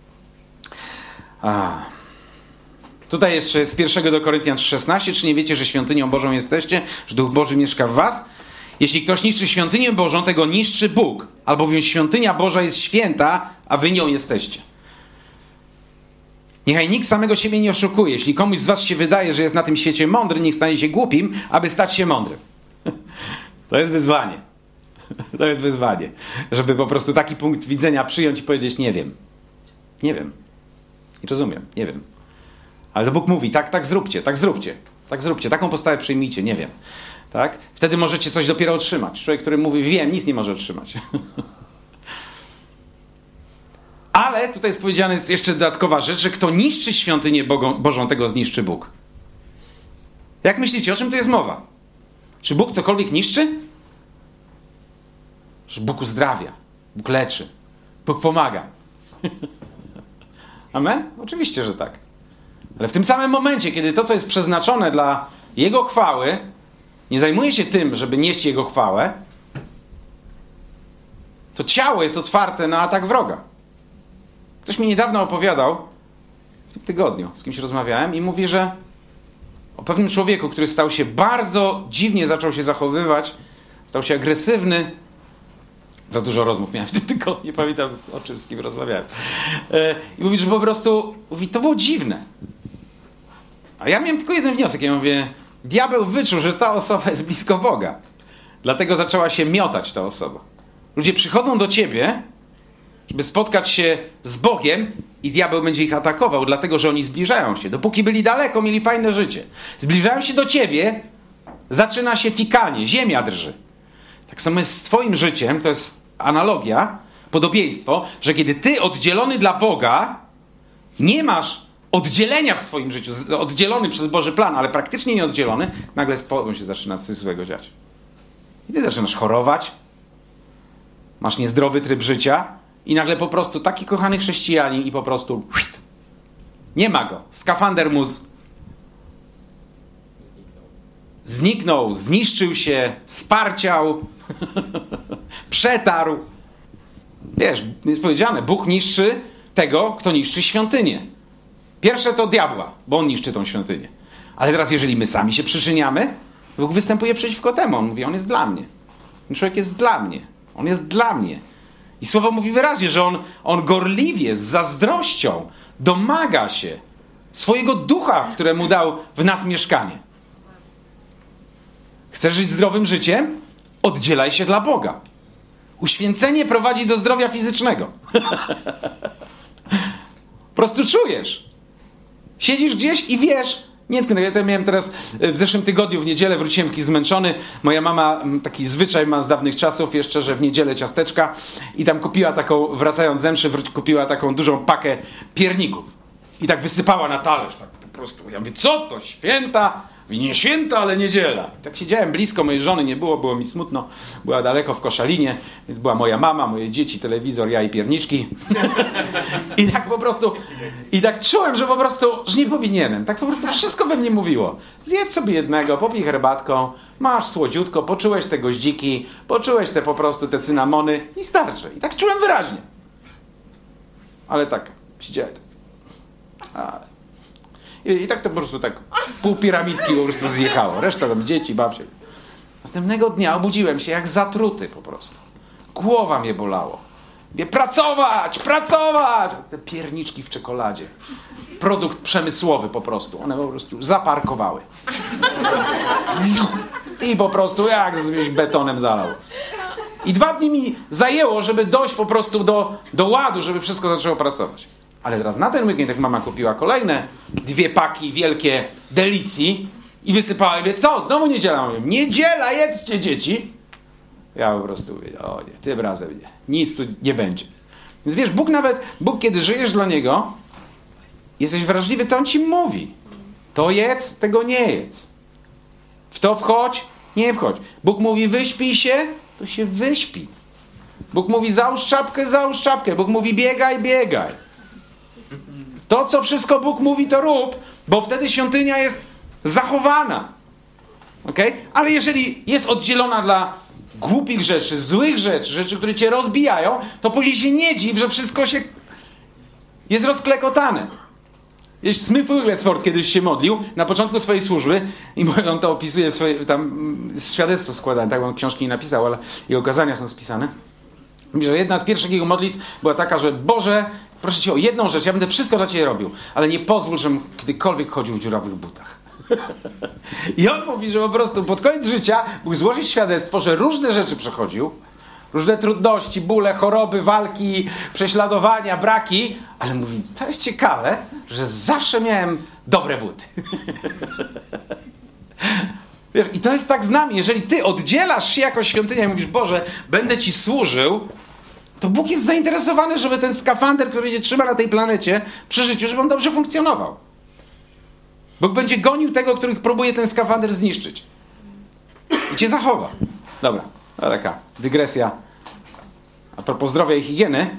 A. Tutaj jeszcze z pierwszego do Koryntian szesnaście. Czy nie wiecie, że świątynią Bożą jesteście, że Duch Boży mieszka w was? Jeśli ktoś niszczy świątynię Bożą, tego niszczy Bóg. Albowiem świątynia Boża jest święta, a wy nią jesteście. Niechaj nikt samego siebie nie oszukuje. Jeśli komuś z was się wydaje, że jest na tym świecie mądry, niech stanie się głupim, aby stać się mądrym. To jest wyzwanie. To jest wyzwanie. Żeby po prostu taki punkt widzenia przyjąć i powiedzieć, nie wiem. Nie wiem. Nie rozumiem. Nie wiem. Ale to Bóg mówi, tak, tak zróbcie, tak zróbcie. Tak zróbcie. Taką postawę przyjmijcie. Nie wiem. Tak? Wtedy możecie coś dopiero otrzymać. Człowiek, który mówi, wiem, nic nie może otrzymać. Ale tutaj jest powiedziane jeszcze dodatkowa rzecz, że kto niszczy świątynię Bożą, tego zniszczy Bóg. Jak myślicie, o czym tu jest mowa? Czy Bóg cokolwiek niszczy? Że Bóg uzdrawia, Bóg leczy, Bóg pomaga. Amen? Oczywiście, że tak. Ale w tym samym momencie, kiedy to, co jest przeznaczone dla Jego chwały, nie zajmuje się tym, żeby nieść Jego chwałę, to ciało jest otwarte na atak wroga. Ktoś mi niedawno opowiadał, w tym tygodniu z kimś rozmawiałem i mówi, że o pewnym człowieku, który stał się bardzo dziwnie, zaczął się zachowywać, stał się agresywny. Za dużo rozmów miałem w tym tygodniu, nie pamiętam, o czym z kim rozmawiałem. I mówi, że po prostu, mówi, to było dziwne. A ja miałem tylko jeden wniosek. Ja mówię, diabeł wyczuł, że ta osoba jest blisko Boga. Dlatego zaczęła się miotać ta osoba. Ludzie przychodzą do ciebie, żeby spotkać się z Bogiem i diabeł będzie ich atakował, dlatego, że oni zbliżają się. Dopóki byli daleko, mieli fajne życie. Zbliżają się do ciebie, zaczyna się fikanie, ziemia drży. Tak samo jest z twoim życiem, to jest analogia, podobieństwo, że kiedy ty oddzielony dla Boga, nie masz oddzielenia w swoim życiu, oddzielony przez Boży plan, ale praktycznie nieoddzielony, nagle z tobą się zaczyna coś złego dziać. I ty zaczynasz chorować, masz niezdrowy tryb życia i nagle po prostu taki kochany chrześcijanin i po prostu nie ma go. Skafander mu z... zniknął, zniszczył się, sparciał, przetarł. Wiesz, jest powiedziane, Bóg niszczy tego, kto niszczy świątynię. Pierwsze to diabła, bo on niszczy tą świątynię. Ale teraz jeżeli my sami się przyczyniamy, Bóg występuje przeciwko temu. On mówi, on jest dla mnie. Ten człowiek jest dla mnie. On jest dla mnie. I Słowo mówi wyraźnie, że on, on gorliwie, z zazdrością domaga się swojego ducha, w któremu dał w nas mieszkanie. Chcesz żyć zdrowym życiem? Oddzielaj się dla Boga. Uświęcenie prowadzi do zdrowia fizycznego. Po prostu czujesz. Siedzisz gdzieś i wiesz. Nie, ja miałem teraz w zeszłym tygodniu, w niedzielę wróciłem taki zmęczony. Moja mama taki zwyczaj ma z dawnych czasów jeszcze, że w niedzielę ciasteczka i tam kupiła taką, wracając z mszy, kupiła taką dużą pakę pierników. I tak wysypała na talerz. Tak po prostu. Ja mówię, co to? Święta? Mówi, nie święta, ale niedziela. I tak siedziałem blisko, mojej żony nie było, było mi smutno. Była daleko w Koszalinie, więc była moja mama, moje dzieci, telewizor, ja i pierniczki. I tak po prostu, i tak czułem, że po prostu, że nie powinienem. Tak po prostu wszystko we mnie mówiło. Zjedz sobie jednego, popij herbatką, masz słodziutko, poczułeś te goździki, poczułeś te po prostu te cynamony i starczy. I tak czułem wyraźnie. Ale tak, siedziałem. Ale... I, I tak to po prostu tak pół piramidki po prostu zjechało. Reszta tam dzieci, babcie. Następnego dnia obudziłem się jak zatruty po prostu. Głowa mnie bolało. Mówię, pracować, pracować! Te pierniczki w czekoladzie. Produkt przemysłowy po prostu. One po prostu zaparkowały. I po prostu jak z betonem zalał. I dwa dni mi zajęło, żeby dojść po prostu do, do ładu, żeby wszystko zaczęło pracować. Ale teraz na ten weekend, jak mama kupiła kolejne dwie paki wielkie delicji i wysypała, i wie, co? Znowu niedziela. Mówię, niedziela, jedzcie dzieci. Ja po prostu mówię, o nie, tym razem nie. Nic tu nie będzie. Więc wiesz, Bóg nawet, Bóg kiedy żyjesz dla Niego, jesteś wrażliwy, to On ci mówi. To jedz, tego nie jedz. W to wchodź, nie wchodź. Bóg mówi, wyśpij się, to się wyśpi. Bóg mówi, załóż czapkę, załóż czapkę. Bóg mówi, biegaj, biegaj. To, co wszystko Bóg mówi, to rób, bo wtedy świątynia jest zachowana. Okay? Ale jeżeli jest oddzielona dla głupich rzeczy, złych rzeczy, rzeczy, które cię rozbijają, to później się nie dziw, że wszystko się jest rozklekotane. Smith Wigglesworth kiedyś się modlił na początku swojej służby i on to opisuje, swoje, tam świadectwo składane, tak on książki nie napisał, ale jego kazania są spisane. Mówi, że jedna z pierwszych jego modlitw była taka, że Boże, proszę Cię o jedną rzecz, ja będę wszystko dla Ciebie robił, ale nie pozwól, żebym kiedykolwiek chodził w dziurawych butach. I on mówi, że po prostu pod koniec życia mógł złożyć świadectwo, że różne rzeczy przechodził, różne trudności, bóle, choroby, walki, prześladowania, braki, ale mówi, to jest ciekawe, że zawsze miałem dobre buty. Wiesz, i to jest tak z nami, jeżeli ty oddzielasz się jako świątynia i mówisz, Boże, będę Ci służył, to Bóg jest zainteresowany, żeby ten skafander, który cię trzyma na tej planecie przy życiu, żeby on dobrze funkcjonował. Bóg będzie gonił tego, który próbuje ten skafander zniszczyć. I cię zachowa. Dobra, to taka dygresja. A propos zdrowia i higieny.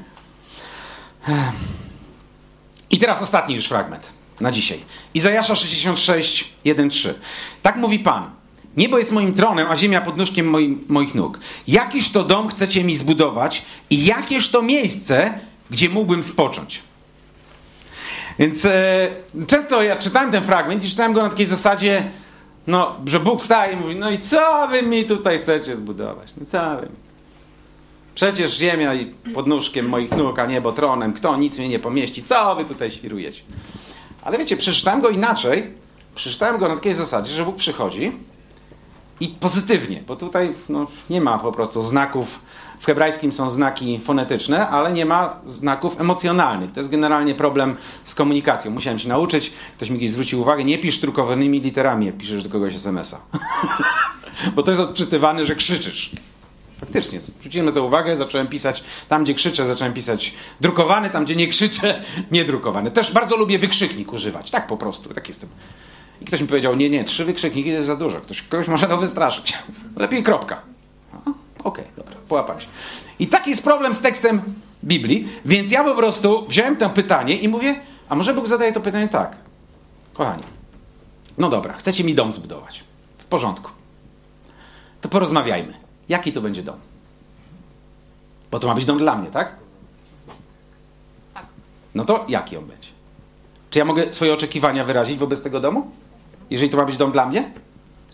I teraz ostatni już fragment na dzisiaj. Izajasza sześćdziesiąt sześć, jeden, trzy. Tak mówi Pan. Niebo jest moim tronem, a ziemia podnóżkiem moim, moich nóg. Jakiż to dom chcecie mi zbudować i jakież to miejsce, gdzie mógłbym spocząć. Więc e, często ja czytałem ten fragment i czytałem go na takiej zasadzie, no, że Bóg staje i mówi, no i co wy mi tutaj chcecie zbudować? No co wy mi? Przecież ziemia i podnóżkiem moich nóg, a niebo tronem. Kto? Nic mnie nie pomieści. Co wy tutaj świrujecie? Ale wiecie, przeczytałem go inaczej. Przeczytałem go na takiej zasadzie, że Bóg przychodzi i pozytywnie, bo tutaj no, nie ma po prostu znaków, w hebrajskim są znaki fonetyczne, ale nie ma znaków emocjonalnych. To jest generalnie problem z komunikacją. Musiałem się nauczyć, ktoś mi kiedyś zwrócił uwagę, nie pisz drukowanymi literami, jak piszesz do kogoś es em es a. Bo to jest odczytywane, że krzyczysz. Faktycznie, zwróciłem na to uwagę, zacząłem pisać, tam gdzie krzyczę, zacząłem pisać drukowany, tam gdzie nie krzyczę, niedrukowany. Też bardzo lubię wykrzyknik używać, tak po prostu, tak jestem. I ktoś mi powiedział, nie, nie, trzy wykrzykniki to jest za dużo, ktoś, kogoś może to wystraszyć. Lepiej kropka. Okej, okay, dobra, połapam się. I taki jest problem z tekstem Biblii, więc ja po prostu wziąłem to pytanie i mówię, a może Bóg zadaje to pytanie tak. Kochani, no dobra, chcecie mi dom zbudować. W porządku. To porozmawiajmy. Jaki to będzie dom? Bo to ma być dom dla mnie, tak? Tak. No to jaki on będzie? Czy ja mogę swoje oczekiwania wyrazić wobec tego domu? Jeżeli to ma być dom dla mnie?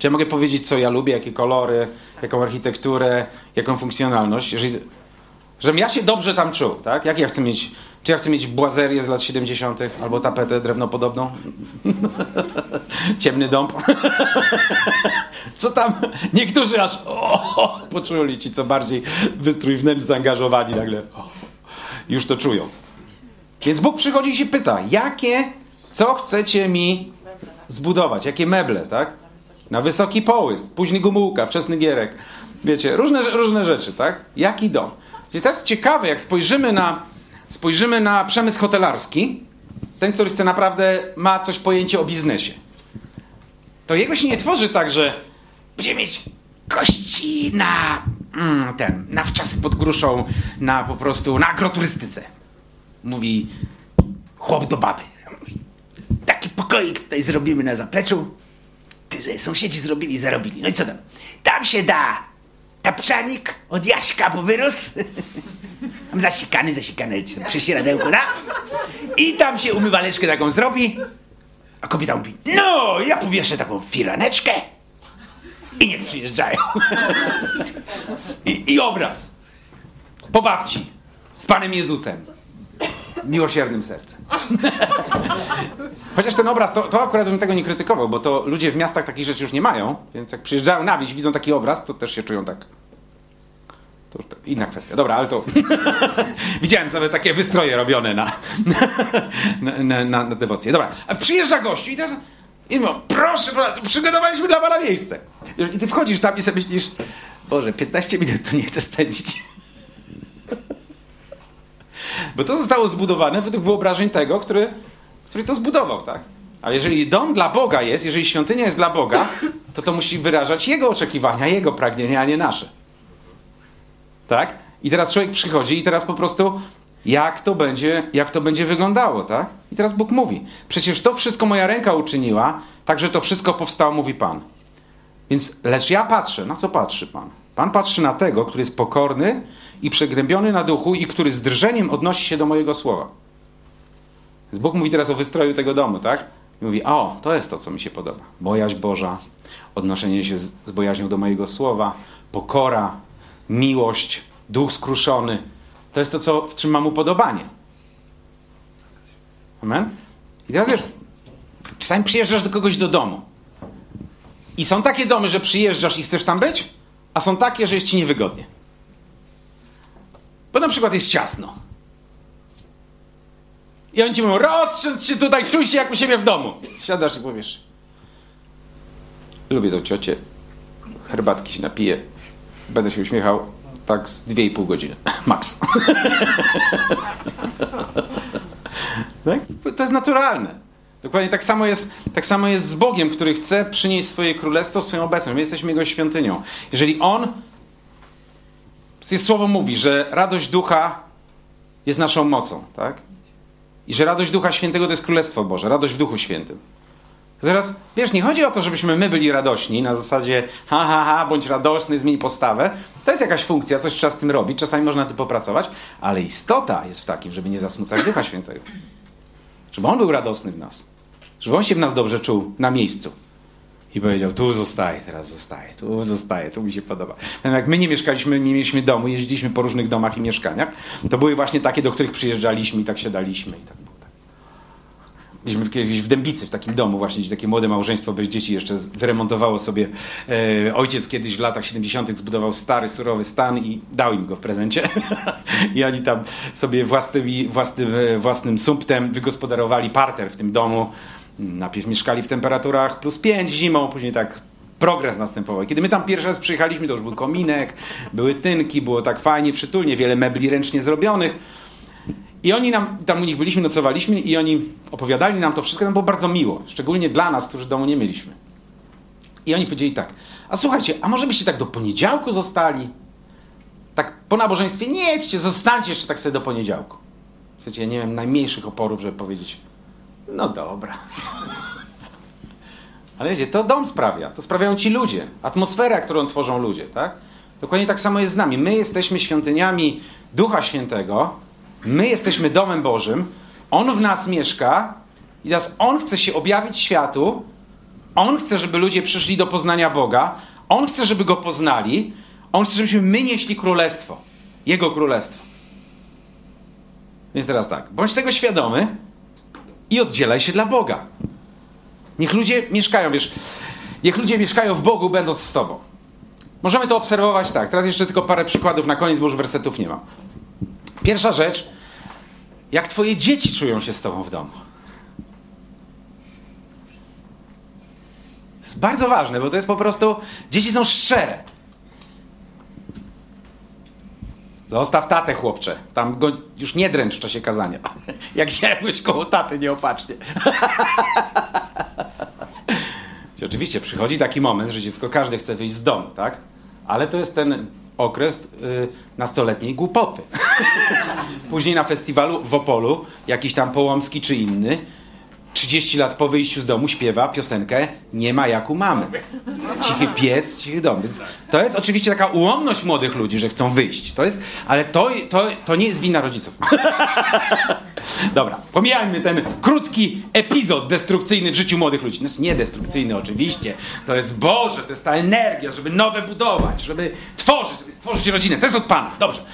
Czy ja mogę powiedzieć, co ja lubię, jakie kolory, jaką architekturę, jaką funkcjonalność, jeżeli... Żebym ja się dobrze tam czuł, tak? Jak ja chcę mieć... Czy ja chcę mieć błazerię z lat siedemdziesiątych albo tapetę drewnopodobną? Ciemny dąb? Co tam? Niektórzy aż o, poczuli, ci co bardziej wystrój wnętrz zaangażowani nagle o, już to czują. Więc Bóg przychodzi i się pyta, jakie, co chcecie mi zbudować? Jakie meble, tak? Na wysoki połysk, późny Gomułka, wczesny Gierek. Wiecie, różne, różne rzeczy, tak? Jaki dom? To jest ciekawe, jak spojrzymy na, spojrzymy na przemysł hotelarski, ten, który chce naprawdę, ma coś pojęcie o biznesie. To jego się nie tworzy tak, że będziemy mieć gości na mm, ten, na wczasy pod gruszą, na po prostu, na agroturystyce. Mówi chłop do baby. Mówi, taki pokoik tutaj zrobimy na zapleczu. Ty, sąsiedzi zrobili, zarobili. No i co tam? Tam się da tapczanik od Jaśka, bo wyrósł. Tam zasikany, zasikany, prześcieradełko, da? I tam się umywaleczkę taką zrobi. A kobieta mówi, no, ja powieszę taką firaneczkę i niech przyjeżdżają. I, I obraz. Po babci. Z Panem Jezusem. Miłosiernym sercem. Chociaż ten obraz, to, to akurat bym tego nie krytykował, bo to ludzie w miastach takich rzeczy już nie mają, więc jak przyjeżdżają na wieś, widzą taki obraz, to też się czują tak. To już inna kwestia. Dobra, ale to... Widziałem sobie takie wystroje robione na, na, na, na, na dewocję. Dobra, a przyjeżdża gościu i teraz... I mówią, proszę, przygotowaliśmy dla pana miejsce. I ty wchodzisz tam i sobie myślisz, Boże, piętnaście minut to nie chcę spędzić. Bo to zostało zbudowane według wyobrażeń tego, który, który to zbudował, tak? Ale jeżeli dom dla Boga jest, jeżeli świątynia jest dla Boga, to to musi wyrażać Jego oczekiwania, Jego pragnienia, a nie nasze. Tak? I teraz człowiek przychodzi i teraz po prostu jak to będzie, jak to będzie wyglądało, tak? I teraz Bóg mówi, przecież to wszystko moja ręka uczyniła, także to wszystko powstało, mówi Pan. Więc, lecz ja patrzę, na co patrzy Pan? Pan patrzy na tego, który jest pokorny i przegnębiony na duchu i który z drżeniem odnosi się do mojego słowa. Więc Bóg mówi teraz o wystroju tego domu, tak? I mówi, o, to jest to, co mi się podoba. Bojaźń Boża, odnoszenie się z, z bojaźnią do mojego słowa, pokora, miłość, duch skruszony. To jest to, co, w czym mam upodobanie. Amen? I teraz wiesz, czasami przyjeżdżasz do kogoś do domu. I są takie domy, że przyjeżdżasz i chcesz tam być, a są takie, że jest ci niewygodnie. Bo na przykład jest ciasno. I oni ci mówią, rozsiądź się tutaj, czuj się jak u siebie w domu. Siadasz i powiesz, lubię tą ciocię, herbatki się napiję, będę się uśmiechał tak z dwie i pół godziny. Max. Tak? To jest naturalne. Dokładnie tak samo jest, tak samo jest z Bogiem, który chce przynieść swoje królestwo, swoją obecność. My jesteśmy Jego świątynią. Jeżeli On, Słowo mówi, że radość Ducha jest naszą mocą, tak? I że radość Ducha Świętego to jest Królestwo Boże, radość w Duchu Świętym. Teraz, wiesz, nie chodzi o to, żebyśmy my byli radośni, na zasadzie ha, ha, ha, bądź radosny, zmień postawę. To jest jakaś funkcja, coś trzeba z tym robić, czasami można na tym popracować, ale istota jest w takim, żeby nie zasmucać Ducha Świętego. Żeby On był radosny w nas. Żeby On się w nas dobrze czuł na miejscu. I powiedział, tu zostaję, teraz zostaję, tu zostaję, tu mi się podoba. Jak my nie mieszkaliśmy, nie mieliśmy domu, jeździliśmy po różnych domach i mieszkaniach, to były właśnie takie, do których przyjeżdżaliśmy i tak siadaliśmy i tak było. Tak. Byliśmy kiedyś w Dębicy, w takim domu właśnie, gdzie takie młode małżeństwo bez dzieci jeszcze wyremontowało sobie. E, ojciec kiedyś w latach siedemdziesiątych zbudował stary, surowy stan i dał im go w prezencie. I oni tam sobie własnymi, własnym, własnym sumptem wygospodarowali parter w tym domu. Najpierw mieszkali w temperaturach plus pięć zimą, później tak progres następował. Kiedy my tam pierwszy raz przyjechaliśmy, to już był kominek, były tynki, było tak fajnie, przytulnie, wiele mebli ręcznie zrobionych. I oni nam, tam u nich byliśmy, nocowaliśmy i oni opowiadali nam to wszystko, nam było bardzo miło. Szczególnie dla nas, którzy domu nie mieliśmy. I oni powiedzieli tak, a słuchajcie, a może byście tak do poniedziałku zostali? Tak po nabożeństwie, nie jedźcie, zostańcie jeszcze tak sobie do poniedziałku. Słuchajcie, ja nie wiem najmniejszych oporów, żeby powiedzieć, no dobra. Ale wiecie, to dom sprawia, to sprawiają ci ludzie, atmosfera, którą tworzą ludzie, tak? Dokładnie tak samo jest z nami. My jesteśmy świątyniami Ducha Świętego, my jesteśmy domem Bożym, On w nas mieszka i teraz On chce się objawić światu On chce, żeby ludzie przyszli do poznania Boga. On chce, żeby Go poznali. On chce, żebyśmy my nieśli królestwo. Jego królestwo. Więc teraz tak. Bądź tego świadomy i oddzielaj się dla Boga. Niech ludzie mieszkają, wiesz, niech ludzie mieszkają w Bogu, będąc z Tobą. Możemy to obserwować tak. Teraz jeszcze tylko parę przykładów na koniec, bo już wersetów nie ma. Pierwsza rzecz. Jak Twoje dzieci czują się z Tobą w domu. To jest bardzo ważne, bo to jest po prostu... Dzieci są szczere. Zostaw tatę, chłopcze. Tam go już nie dręcz w czasie kazania. Jak siadłeś koło taty nieopatrznie. Oczywiście przychodzi taki moment, że dziecko każdy chce wyjść z domu, tak? Ale to jest ten okres y, nastoletniej głupoty. Później na festiwalu w Opolu, jakiś tam Połomski czy inny, trzydzieści lat po wyjściu z domu śpiewa piosenkę Nie ma jak u mamy. Cichy piec, cichy dom. Więc to jest oczywiście taka ułomność młodych ludzi, że chcą wyjść. To jest, ale to, to, to nie jest wina rodziców. Dobra, pomijajmy ten krótki epizod destrukcyjny w życiu młodych ludzi. Znaczy nie destrukcyjny oczywiście. To jest Boże, to jest ta energia, żeby nowe budować, żeby tworzyć, żeby stworzyć rodzinę. To jest od Pana. Dobrze.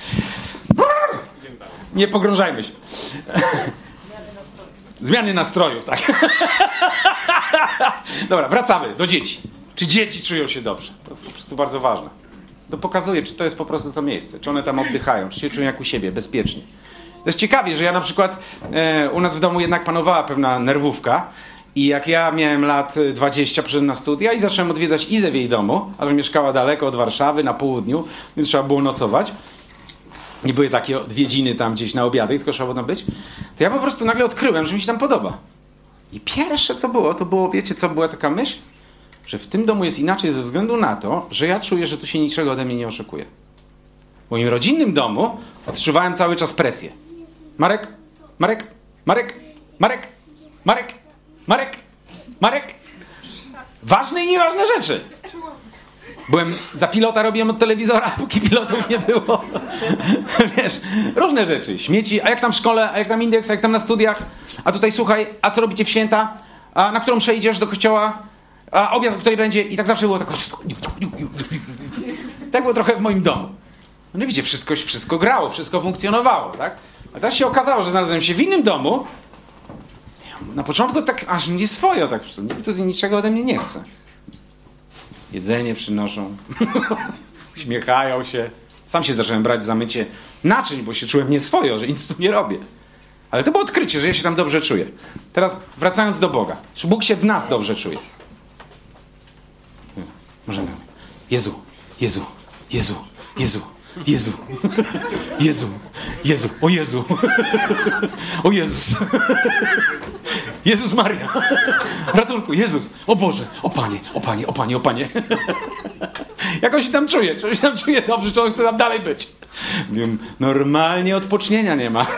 Nie pogrążajmy się. Zmiany nastrojów, tak. Dobra, wracamy do dzieci. Czy dzieci czują się dobrze? To jest po prostu bardzo ważne. To pokazuje, czy to jest po prostu to miejsce, czy one tam oddychają, czy się czują jak u siebie, bezpiecznie. To jest ciekawie, że ja na przykład e, u nas w domu jednak panowała pewna nerwówka i jak ja miałem lat dwadzieścia, przyszedłem na studia i zacząłem odwiedzać Izę w jej domu, a że mieszkała daleko od Warszawy, na południu, więc trzeba było nocować. Nie były takie odwiedziny tam gdzieś na obiady, tylko trzeba było tam być. To ja po prostu nagle odkryłem, że mi się tam podoba. I pierwsze co było, to było, wiecie co była taka myśl? Że w tym domu jest inaczej ze względu na to, że ja czuję, że tu się niczego ode mnie nie oszukuje. W moim rodzinnym domu odczuwałem cały czas presję. Marek, Marek, Marek, Marek, Marek, Marek, Marek. Ważne i nieważne rzeczy. Byłem za pilota, robiłem od telewizora, póki pilotów nie było. Wiesz, różne rzeczy. Śmieci, a jak tam w szkole, a jak tam indeks, a jak tam na studiach. A tutaj słuchaj, a co robicie w święta? A na którą mszę idziesz do kościoła? A obiad, o której będzie? I tak zawsze było tak... Tak było trochę w moim domu. No widzicie, wszystko, wszystko grało, wszystko funkcjonowało, tak? A teraz się okazało, że znalazłem się w innym domu. Na początku tak aż mnie swojo, tak po prostu. Nikt tutaj niczego ode mnie nie chce. Jedzenie przynoszą, uśmiechają się. Sam się zacząłem brać za mycie naczyń, bo się czułem nieswojo, że nic tu nie robię. Ale to było odkrycie, że ja się tam dobrze czuję. Teraz wracając do Boga. Czy Bóg się w nas dobrze czuje? Możemy. Jezu, Jezu, Jezu, Jezu, Jezu, Jezu, Jezu, o Jezu, o Jezus, Jezus Maria, ratunku, Jezus, o Boże, o Panie, o Panie, o Panie, o Panie. Jak on się tam czuje? Czy on się tam czuje dobrze, czy on chce tam dalej być? Wiem, normalnie odpocznienia nie ma.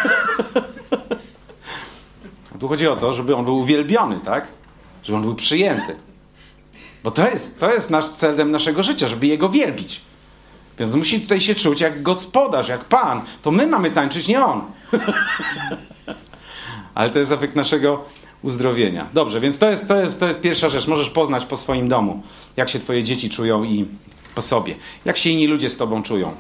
A tu chodzi o to, żeby on był uwielbiony, tak? Żeby on był przyjęty. Bo to jest, to jest nasz celem naszego życia, żeby Jego wielbić. Więc musi tutaj się czuć jak gospodarz, jak Pan. To my mamy tańczyć, nie On. Ale to jest efekt naszego uzdrowienia. Dobrze, więc to jest, to jest, to jest pierwsza rzecz. Możesz poznać po swoim domu, jak się twoje dzieci czują i po sobie. Jak się inni ludzie z tobą czują.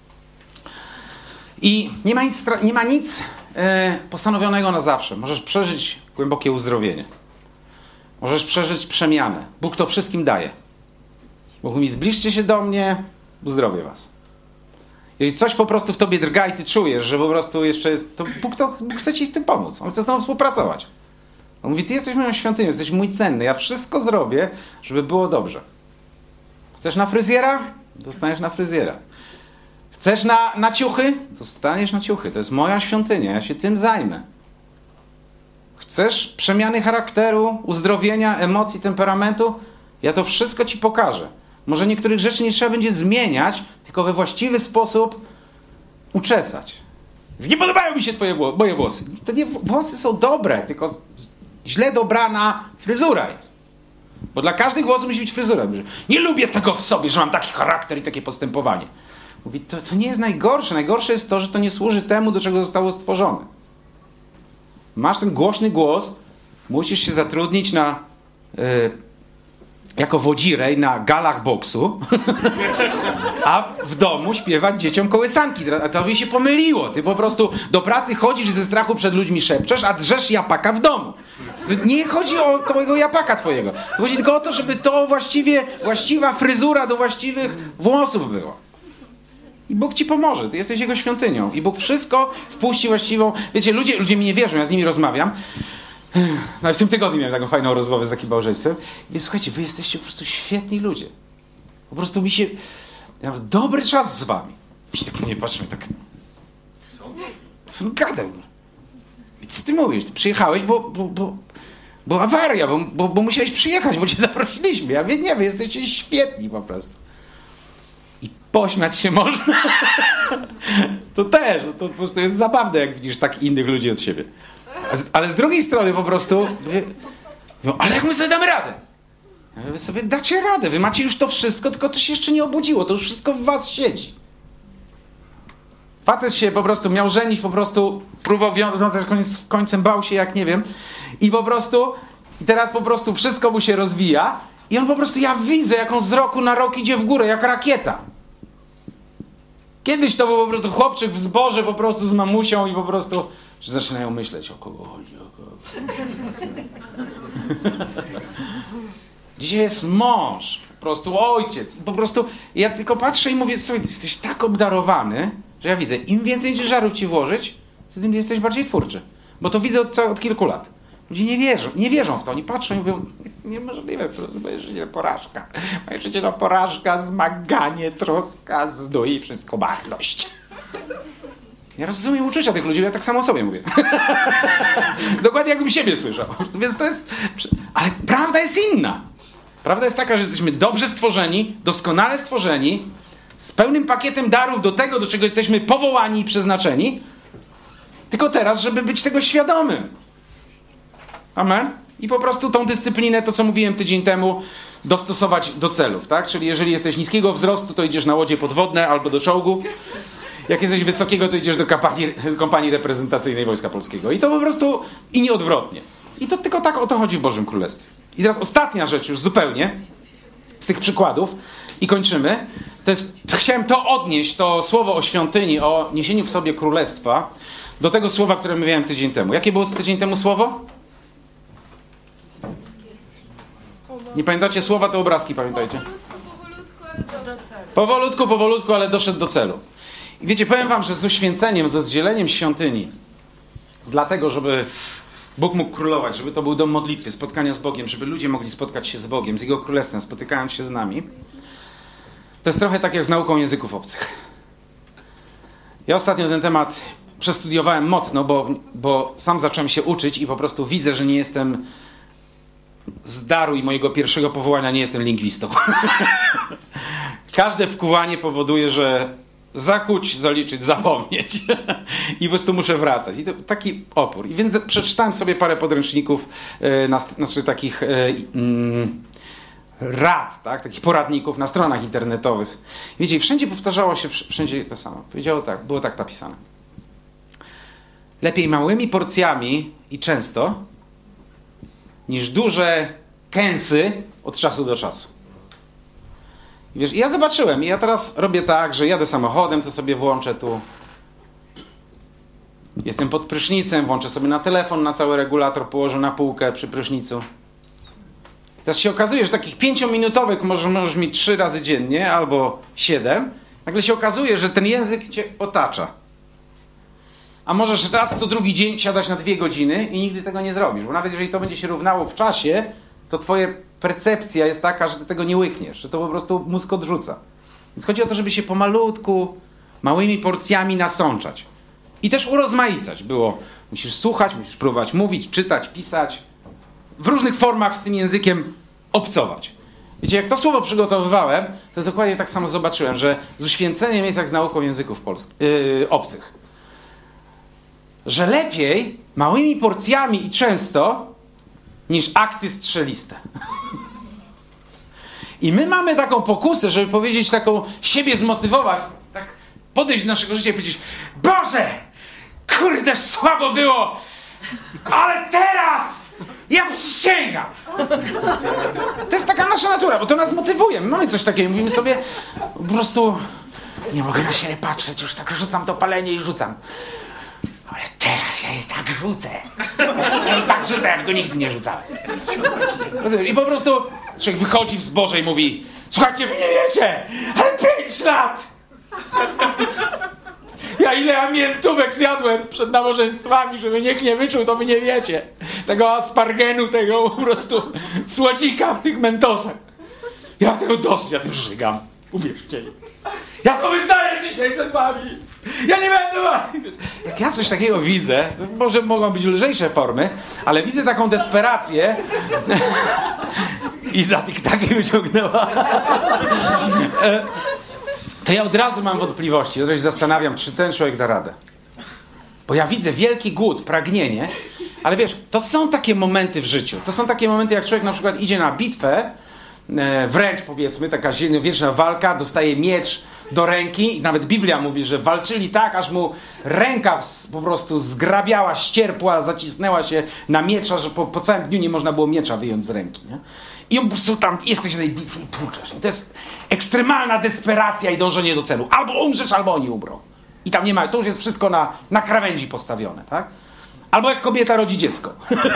I nie ma nic, nie ma nic e, postanowionego na zawsze. Możesz przeżyć głębokie uzdrowienie. Możesz przeżyć przemianę. Bóg to wszystkim daje. Bóg mówi, zbliżcie się do mnie, uzdrowię was. Jeżeli coś po prostu w tobie drga i ty czujesz, że po prostu jeszcze jest, to Bóg, to Bóg chce ci w tym pomóc. On chce z tobą współpracować. On mówi, ty jesteś moją świątynią, jesteś mój cenny. Ja wszystko zrobię, żeby było dobrze. Chcesz na fryzjera? Dostaniesz na fryzjera. Chcesz na, na ciuchy? Dostaniesz na ciuchy. To jest moja świątynia, ja się tym zajmę. Chcesz przemiany charakteru, uzdrowienia, emocji, temperamentu? Ja to wszystko ci pokażę. Może niektórych rzeczy nie trzeba będzie zmieniać, tylko we właściwy sposób uczesać. Nie podobają mi się twoje wło- moje włosy. To nie, włosy są dobre, tylko źle dobrana fryzura jest. Bo dla każdych włosów musi być fryzura. Nie lubię tego w sobie, że mam taki charakter i takie postępowanie. Mówi, to, to nie jest najgorsze. Najgorsze jest to, że to nie służy temu, do czego zostało stworzone. Masz ten głośny głos, musisz się zatrudnić na y, jako wodzirej na galach boksu, a w domu śpiewać dzieciom kołysanki. A to mi się pomyliło. Ty po prostu do pracy chodzisz ze strachu przed ludźmi szepczesz, a drzesz japaka w domu. Nie chodzi o twojego japaka twojego. To chodzi tylko o to, żeby to właściwie, właściwa fryzura do właściwych włosów była. I Bóg ci pomoże. Ty jesteś Jego świątynią. I Bóg wszystko wpuści właściwą... Wiecie, ludzie, ludzie mi nie wierzą, ja z nimi rozmawiam. No w tym tygodniu miałem taką fajną rozmowę z takim małżeństwem. I słuchajcie, wy jesteście po prostu świetni ludzie. Po prostu mi się... Ja mam dobry czas z wami. Mi się tak nie patrzą, tak... Co on gadał? I co ty mówisz? Ty przyjechałeś, bo... bo, bo... Bo awaria, bo, bo, bo musiałeś przyjechać, bo cię zaprosiliśmy. Ja wiem, nie, wy jesteście świetni po prostu. I pośmiać się można. To też, bo to po prostu jest zabawne, jak widzisz tak innych ludzi od siebie. Ale z drugiej strony po prostu... Wy, no, ale jak my sobie damy radę? Wy sobie dacie radę. Wy macie już to wszystko, tylko to się jeszcze nie obudziło. To już wszystko w was siedzi. Facet się po prostu miał żenić, po prostu próbował wiązać koniec, końcem, bał się jak nie wiem. I po prostu... I teraz po prostu wszystko mu się rozwija. I on po prostu, ja widzę, jak on z roku na rok idzie w górę, jak rakieta. Kiedyś to był po prostu chłopczyk w zborze po prostu z mamusią i po prostu... Że zaczynają myśleć, o kogo chodzi, o kogo. Dzisiaj jest mąż, po prostu ojciec. I po prostu ja tylko patrzę i mówię, słuchaj, ty jesteś tak obdarowany, że ja widzę, im więcej ciężarów ci włożyć, tym jesteś bardziej twórczy. Bo to widzę od, od kilku lat. Ludzie nie wierzą, nie wierzą w to. Oni patrzą i mówią, niemożliwe, po prostu moje życie porażka. Moje życie to porażka, zmaganie, troska, zdój i wszystko marność. Ja rozumiem uczucia tych ludzi, ja tak samo o sobie mówię. Dokładnie jakbym siebie słyszał. Więc to jest... Ale prawda jest inna. Prawda jest taka, że jesteśmy dobrze stworzeni, doskonale stworzeni, z pełnym pakietem darów do tego, do czego jesteśmy powołani i przeznaczeni, tylko teraz, żeby być tego świadomym. Amen? I po prostu tą dyscyplinę, to co mówiłem tydzień temu, dostosować do celów, tak? Czyli jeżeli jesteś niskiego wzrostu, to idziesz na łodzie podwodne albo do czołgu. Jak jesteś wysokiego, to idziesz do kompanii, kompanii reprezentacyjnej Wojska Polskiego. I to po prostu i nieodwrotnie. I to tylko tak o to chodzi w Bożym Królestwie. I teraz ostatnia rzecz już zupełnie z tych przykładów i kończymy. To jest, to chciałem to odnieść, to słowo o świątyni, o niesieniu w sobie królestwa do tego słowa, które mówiłem tydzień temu. Jakie było tydzień temu słowo? Nie pamiętacie słowa, to obrazki pamiętajcie. Powolutku, powolutku, ale do celu. Powolutku, powolutku, ale doszedł do celu. I wiecie, powiem wam, że z uświęceniem, z oddzieleniem świątyni, dlatego, żeby Bóg mógł królować, żeby to był dom modlitwy, spotkania z Bogiem, żeby ludzie mogli spotkać się z Bogiem, z Jego Królestwem, spotykając się z nami, to jest trochę tak jak z nauką języków obcych. Ja ostatnio ten temat przestudiowałem mocno, bo, bo sam zacząłem się uczyć i po prostu widzę, że nie jestem z daru i mojego pierwszego powołania nie jestem lingwistą. Każde wkuwanie powoduje, że zakuć, zaliczyć, zapomnieć. I po prostu muszę wracać. I to taki opór. I więc przeczytałem sobie parę podręczników, yy, na, znaczy takich yy, yy, rad, tak? Takich poradników na stronach internetowych. Wiecie, wszędzie powtarzało się, wszędzie to samo. Powiedziało tak, było tak napisane. Lepiej małymi porcjami i często, niż duże kęsy od czasu do czasu. I wiesz, ja zobaczyłem i ja teraz robię tak, że jadę samochodem, to sobie włączę tu. Jestem pod prysznicem, włączę sobie na telefon, na cały regulator, położę na półkę przy prysznicu. Teraz się okazuje, że takich pięciominutowych możesz, możesz mieć trzy razy dziennie albo siedem. Nagle się okazuje, że ten język cię otacza. A możesz raz co drugi dzień siadać na dwie godziny i nigdy tego nie zrobisz. Bo nawet jeżeli to będzie się równało w czasie, to twoja percepcja jest taka, że ty tego nie łykniesz. Że to po prostu mózg odrzuca. Więc chodzi o to, żeby się pomalutku, małymi porcjami nasączać. I też urozmaicać. Było, musisz słuchać, musisz próbować mówić, czytać, pisać. W różnych formach z tym językiem obcować. Wiecie, jak to słowo przygotowywałem, to dokładnie tak samo zobaczyłem, że z uświęceniem jest jak z nauką języków polskich, yy, obcych. Że lepiej małymi porcjami i często niż akty strzeliste. I my mamy taką pokusę, żeby powiedzieć taką, siebie zmotywować, tak podejść do naszego życia i powiedzieć: Boże, kurde, słabo było, ale teraz Ja przysięgam! To jest taka nasza natura, bo to nas motywuje. My mamy coś takiego, mówimy sobie po prostu nie mogę na siebie patrzeć, już tak rzucam to palenie i rzucam. Ale teraz ja je tak rzucę. Ja je tak rzucę, jak go nigdy nie rzucałem. I po prostu człowiek wychodzi w zboże i mówi: słuchajcie, wy nie wiecie, ale pięć lat! Ja ile ja miętówek zjadłem przed nabożeństwami, żeby nikt nie wyczuł, to wy nie wiecie. Tego aspargenu, tego po prostu słodzika w tych mentosach. Ja tego dosyć, ja tym żygam. Uwierzcie mi. Ja to wyznaję dzisiaj przed wami. Ja nie będę wami. Jak ja coś takiego widzę, to może mogą być lżejsze formy, ale widzę taką desperację. I za TikTaki wyciągnęła. To ja od razu mam wątpliwości. Od razu się zastanawiam, czy ten człowiek da radę. Bo ja widzę wielki głód, pragnienie, ale wiesz, to są takie momenty w życiu. To są takie momenty, jak człowiek na przykład idzie na bitwę, e, wręcz powiedzmy, taka wieczna walka, dostaje miecz do ręki i nawet Biblia mówi, że walczyli tak, aż mu ręka po prostu zgrabiała, ścierpła, zacisnęła się na miecza, że po, po całym dniu nie można było miecza wyjąć z ręki, nie? I on po prostu tam, jesteś na tej bitwie i tłuczesz. I to jest ekstremalna desperacja i dążenie do celu. Albo umrzesz, albo oni umrą. I tam nie ma, to już jest wszystko na, na krawędzi postawione, tak? Albo jak kobieta rodzi dziecko.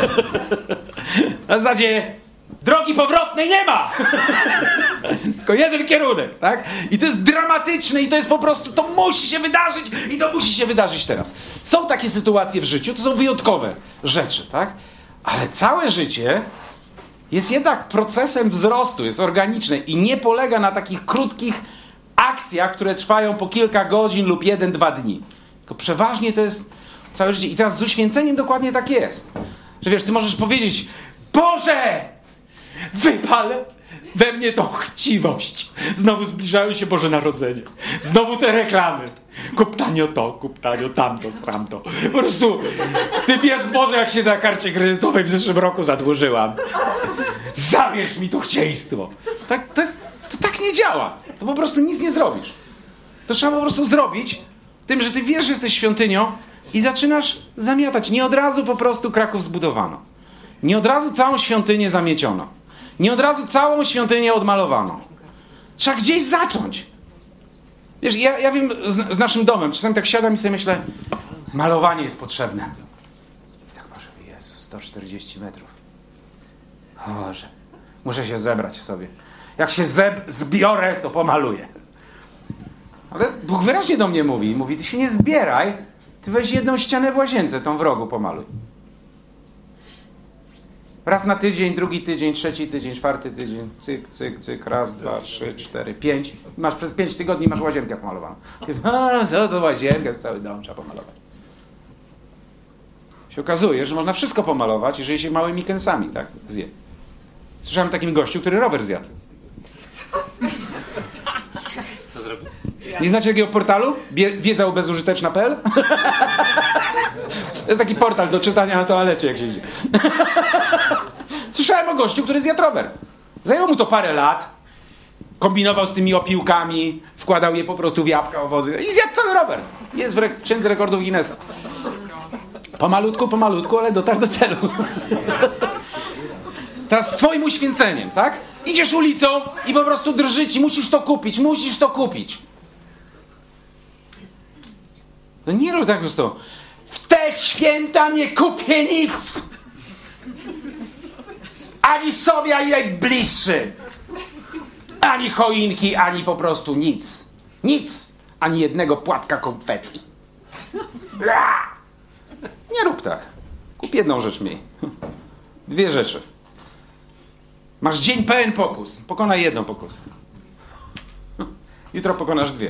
Na zasadzie drogi powrotnej nie ma. Tylko jeden kierunek, tak? I to jest dramatyczne i to jest po prostu, to musi się wydarzyć i to musi się wydarzyć teraz. Są takie sytuacje w życiu, to są wyjątkowe rzeczy, tak? Ale całe życie jest jednak procesem wzrostu, jest organiczne i nie polega na takich krótkich akcjach, które trwają po kilka godzin lub jeden, dwa dni. Tylko przeważnie to jest całe życie. I teraz z uświęceniem dokładnie tak jest. Że wiesz, ty możesz powiedzieć: Boże, wypal we mnie tą chciwość. Znowu zbliżają się Boże Narodzenie. Znowu te reklamy. Kup tanio to, kup tanio tamto, sramto. Po prostu, ty wiesz, Boże, jak się na karcie kredytowej w zeszłym roku zadłużyłam. Zabierz mi to chcieństwo. Tak, to, jest, to tak nie działa. To po prostu nic nie zrobisz. To trzeba po prostu zrobić tym, że ty wiesz, że jesteś świątynią i zaczynasz zamiatać. Nie od razu po prostu Kraków zbudowano. Nie od razu całą świątynię zamieciono. Nie od razu całą świątynię odmalowano. Trzeba gdzieś zacząć. Wiesz, ja, ja wiem z, z naszym domem, czasami tak siadam i sobie myślę, malowanie jest potrzebne. I tak patrzę, Jezu, sto czterdzieści metrów. Boże, muszę się zebrać sobie. Jak się zeb- zbiorę, to pomaluję. Ale Bóg wyraźnie do mnie mówi, mówi, ty się nie zbieraj, ty weź jedną ścianę w łazience, tą w rogu pomaluj. Raz na tydzień, drugi tydzień, trzeci tydzień, czwarty tydzień, cyk, cyk, cyk, raz, dwa, trzy, cztery, pięć. Masz przez pięć tygodni masz łazienkę pomalowaną. A, co to łazienkę, cały dom trzeba pomalować. Się okazuje, że można wszystko pomalować, jeżeli się małymi kęsami, tak, zje. Słyszałem o takim gościu, który rower zjadł. Co zrobił? Nie znacie takiego portalu? wiedza bezużyteczna kropka p l? To jest taki portal do czytania na toalecie, jak się idzie. Słyszałem o gościu, który zjadł rower. Zajęło mu to parę lat. Kombinował z tymi opiłkami, wkładał je po prostu w jabłka, owoce i zjadł cały rower. Jest w, re- w księdze rekordów Guinnessa. Pomalutku, pomalutku, ale dotarł do celu. Teraz z twoim uświęceniem, tak? Idziesz ulicą i po prostu drży ci, musisz to kupić, musisz to kupić. To nie rób tak po prostu. W te święta nie kupię nic. Ani sobie, ani najbliższym. Ani choinki, ani po prostu nic. Nic. Ani jednego płatka konfetti. Nie rób tak. Kup jedną rzecz mniej. Dwie rzeczy. Masz dzień pełen pokus. Pokonaj jedną pokusę. Jutro pokonasz dwie.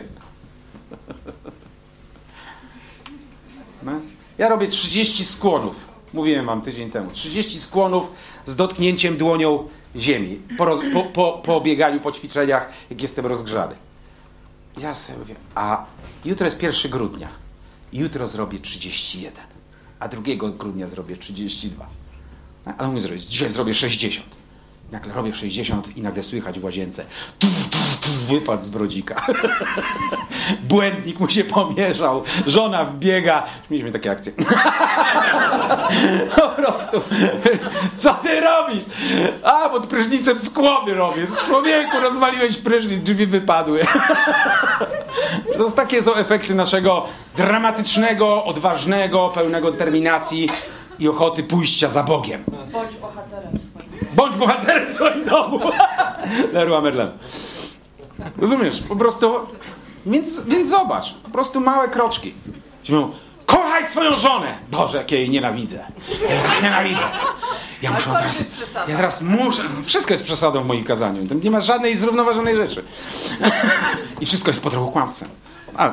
No. Ja robię trzydzieści skłonów. Mówiłem wam tydzień temu. trzydzieści skłonów z dotknięciem dłonią ziemi. Po, roz, po, po, po bieganiu, po ćwiczeniach, jak jestem rozgrzany. Ja sobie mówię, a jutro jest pierwszego grudnia. Jutro zrobię trzydzieści jeden. A drugiego grudnia zrobię trzydzieści dwa. Ale mówię zrobić. Dzisiaj zrobię sześćdziesiąt. Nagle robię sześćdziesiąt i nagle słychać w łazience tu, tu, tu, wypad z brodzika. błędnik mu się pomierzał, żona wbiega. Mieliśmy takie akcje. Po prostu. Co ty robisz? A, pod prysznicem skłony robię. Człowieku, rozwaliłeś prysznic, drzwi wypadły. To są takie są efekty naszego dramatycznego, odważnego, pełnego determinacji i ochoty pójścia za Bogiem. Bądź bohaterem swoim domu. Bądź bohaterem w swoim domu. Leroy Merlin. Rozumiesz? Po prostu... Więc, więc zobacz. Po prostu małe kroczki. Mówią, kochaj swoją żonę! Boże, jak ja jej nienawidzę. Ja jej tak nienawidzę. Ja muszę Ale to teraz... jest przesada. Ja teraz muszę... Wszystko jest przesadą w moim kazaniu. Tam nie ma żadnej zrównoważonej rzeczy. I wszystko jest po trochu kłamstwem. Ale...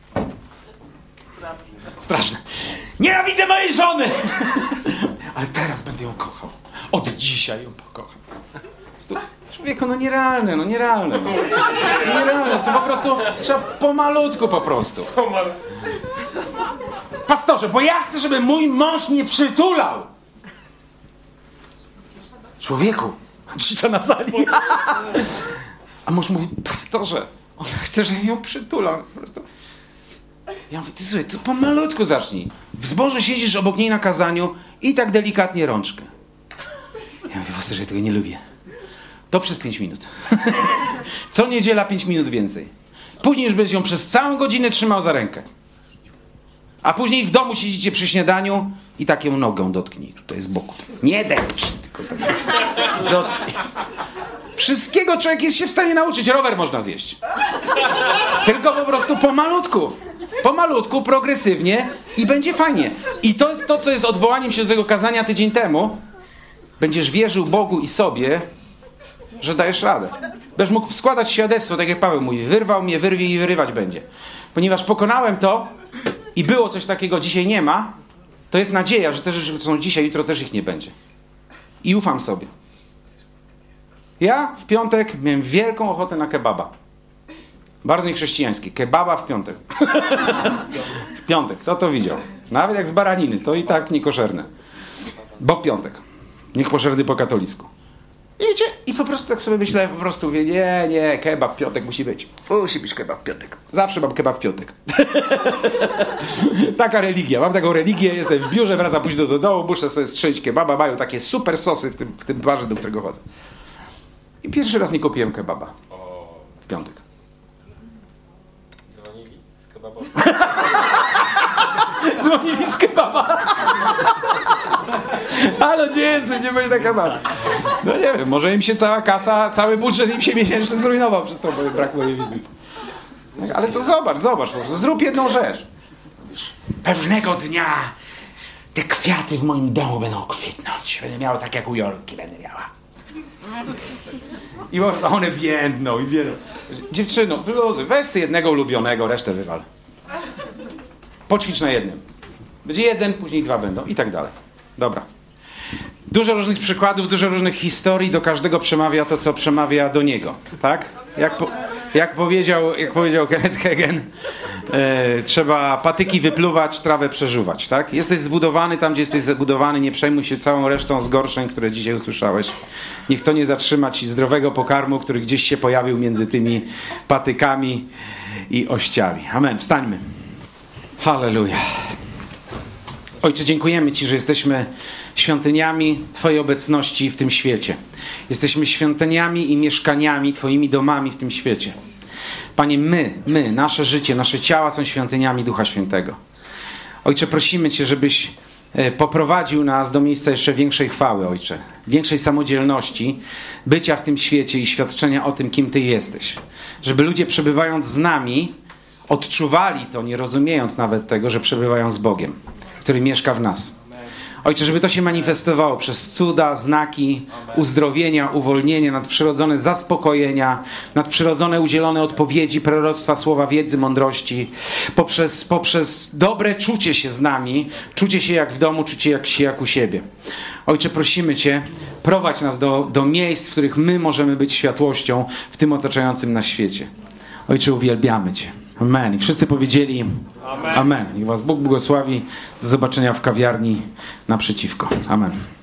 Straszne. Nienawidzę mojej żony! Ale teraz będę ją kochał. Od dzisiaj ją pokocham. Człowieku, no nierealne, no nierealne. No. Nierealne, to po prostu trzeba pomalutku po prostu. Pastorze, bo ja chcę, żeby mój mąż mnie przytulał. Człowieku, cisza na sali. A mąż mówi, pastorze, on chce, żebym ją przytulał. Po prostu. Ja mówię, ty słuchaj, to pomalutku zacznij. W zborze siedzisz obok niej na kazaniu i tak delikatnie rączkę. Ja mówię, pastorze, ja tego nie lubię. To przez pięć minut. Co niedziela pięć minut więcej. Później już będziesz ją przez całą godzinę trzymał za rękę. A później w domu siedzicie przy śniadaniu i tak ją nogą dotknij. Tutaj z boku. Nie dęcz, tylko tak. Dotknij. Wszystkiego człowiek jest się w stanie nauczyć. Rower można zjeść. Tylko po prostu pomalutku. Pomalutku, progresywnie i będzie fajnie. I to jest to, co jest odwołaniem się do tego kazania tydzień temu. Będziesz wierzył Bogu i sobie, że dajesz radę. Będziesz mógł składać świadectwo, tak jak Paweł mówi, wyrwał mnie, wyrwie i wyrywać będzie. Ponieważ pokonałem to i było coś takiego, dzisiaj nie ma, to jest nadzieja, że te rzeczy, które są dzisiaj, jutro też ich nie będzie. I ufam sobie. Ja w piątek miałem wielką ochotę na kebaba. Bardzo niechrześcijański. Kebaba w piątek. W piątek. Kto to widział? Nawet jak z baraniny, to i tak niekoszerne. Bo w piątek. Niech poszerny po katolicku. I wiecie, i po prostu tak sobie myślę, po prostu mówię, nie, nie, kebab w piątek musi być. Musi być kebab w piątek. Zawsze mam kebab w piątek. Taka religia. Mam taką religię, jestem w biurze, wracam później do domu, muszę sobie strzelić kebaba, mają takie super sosy w tym, w tym barze, do którego chodzę. I pierwszy raz nie kupiłem kebaba. W piątek. Dzwonili z kebabowym. Dzwonili z kebaba. Halo, gdzie jestem? Nie będzie na kebaba. No nie wiem, może im się cała kasa, cały budżet im się miesięczny zrujnował przez to, bo brak mojej wizyty. Ale to zobacz, zobacz po prostu. Zrób jedną rzecz. Pewnego dnia te kwiaty w moim domu będą kwitnąć. Będę miała tak jak u Jolki będę miała. I po prostu one więdną i więdną. Dziewczyno, wyluzuj, weź sobie jednego ulubionego, resztę wywal. Poćwicz na jednym. Będzie jeden, później dwa będą i tak dalej. Dobra. Dużo różnych przykładów, dużo różnych historii, do każdego przemawia to, co przemawia do niego. Tak? Jak, po, jak, powiedział, jak powiedział Kenneth Hagin, e, trzeba patyki wypluwać, trawę przeżuwać. Tak? Jesteś zbudowany tam, gdzie jesteś zbudowany, nie przejmuj się całą resztą zgorszeń, które dzisiaj usłyszałeś. Niech to nie zatrzyma ci zdrowego pokarmu, który gdzieś się pojawił między tymi patykami i ościami. Amen. Wstańmy. Halleluja. Ojcze, dziękujemy Ci, że jesteśmy świątyniami Twojej obecności w tym świecie. Jesteśmy świątyniami i mieszkaniami, Twoimi domami w tym świecie. Panie, my, my, nasze życie, nasze ciała są świątyniami Ducha Świętego. Ojcze, prosimy Cię, żebyś poprowadził nas do miejsca jeszcze większej chwały, Ojcze. Większej samodzielności, bycia w tym świecie i świadczenia o tym, kim Ty jesteś. Żeby ludzie przebywając z nami odczuwali to, nie rozumiejąc nawet tego, że przebywają z Bogiem, który mieszka w nas. Ojcze, żeby to się manifestowało przez cuda, znaki, uzdrowienia, uwolnienia, nadprzyrodzone zaspokojenia, nadprzyrodzone udzielone odpowiedzi, proroctwa, słowa wiedzy, mądrości, poprzez, poprzez dobre czucie się z nami, czucie się jak w domu, czucie jak się jak u siebie. Ojcze, prosimy Cię, prowadź nas do, do miejsc, w których my możemy być światłością w tym otaczającym nas świecie. Ojcze, uwielbiamy Cię. Amen. I wszyscy powiedzieli Amen. Amen. Niech was Bóg błogosławi. Do zobaczenia w kawiarni naprzeciwko. Amen.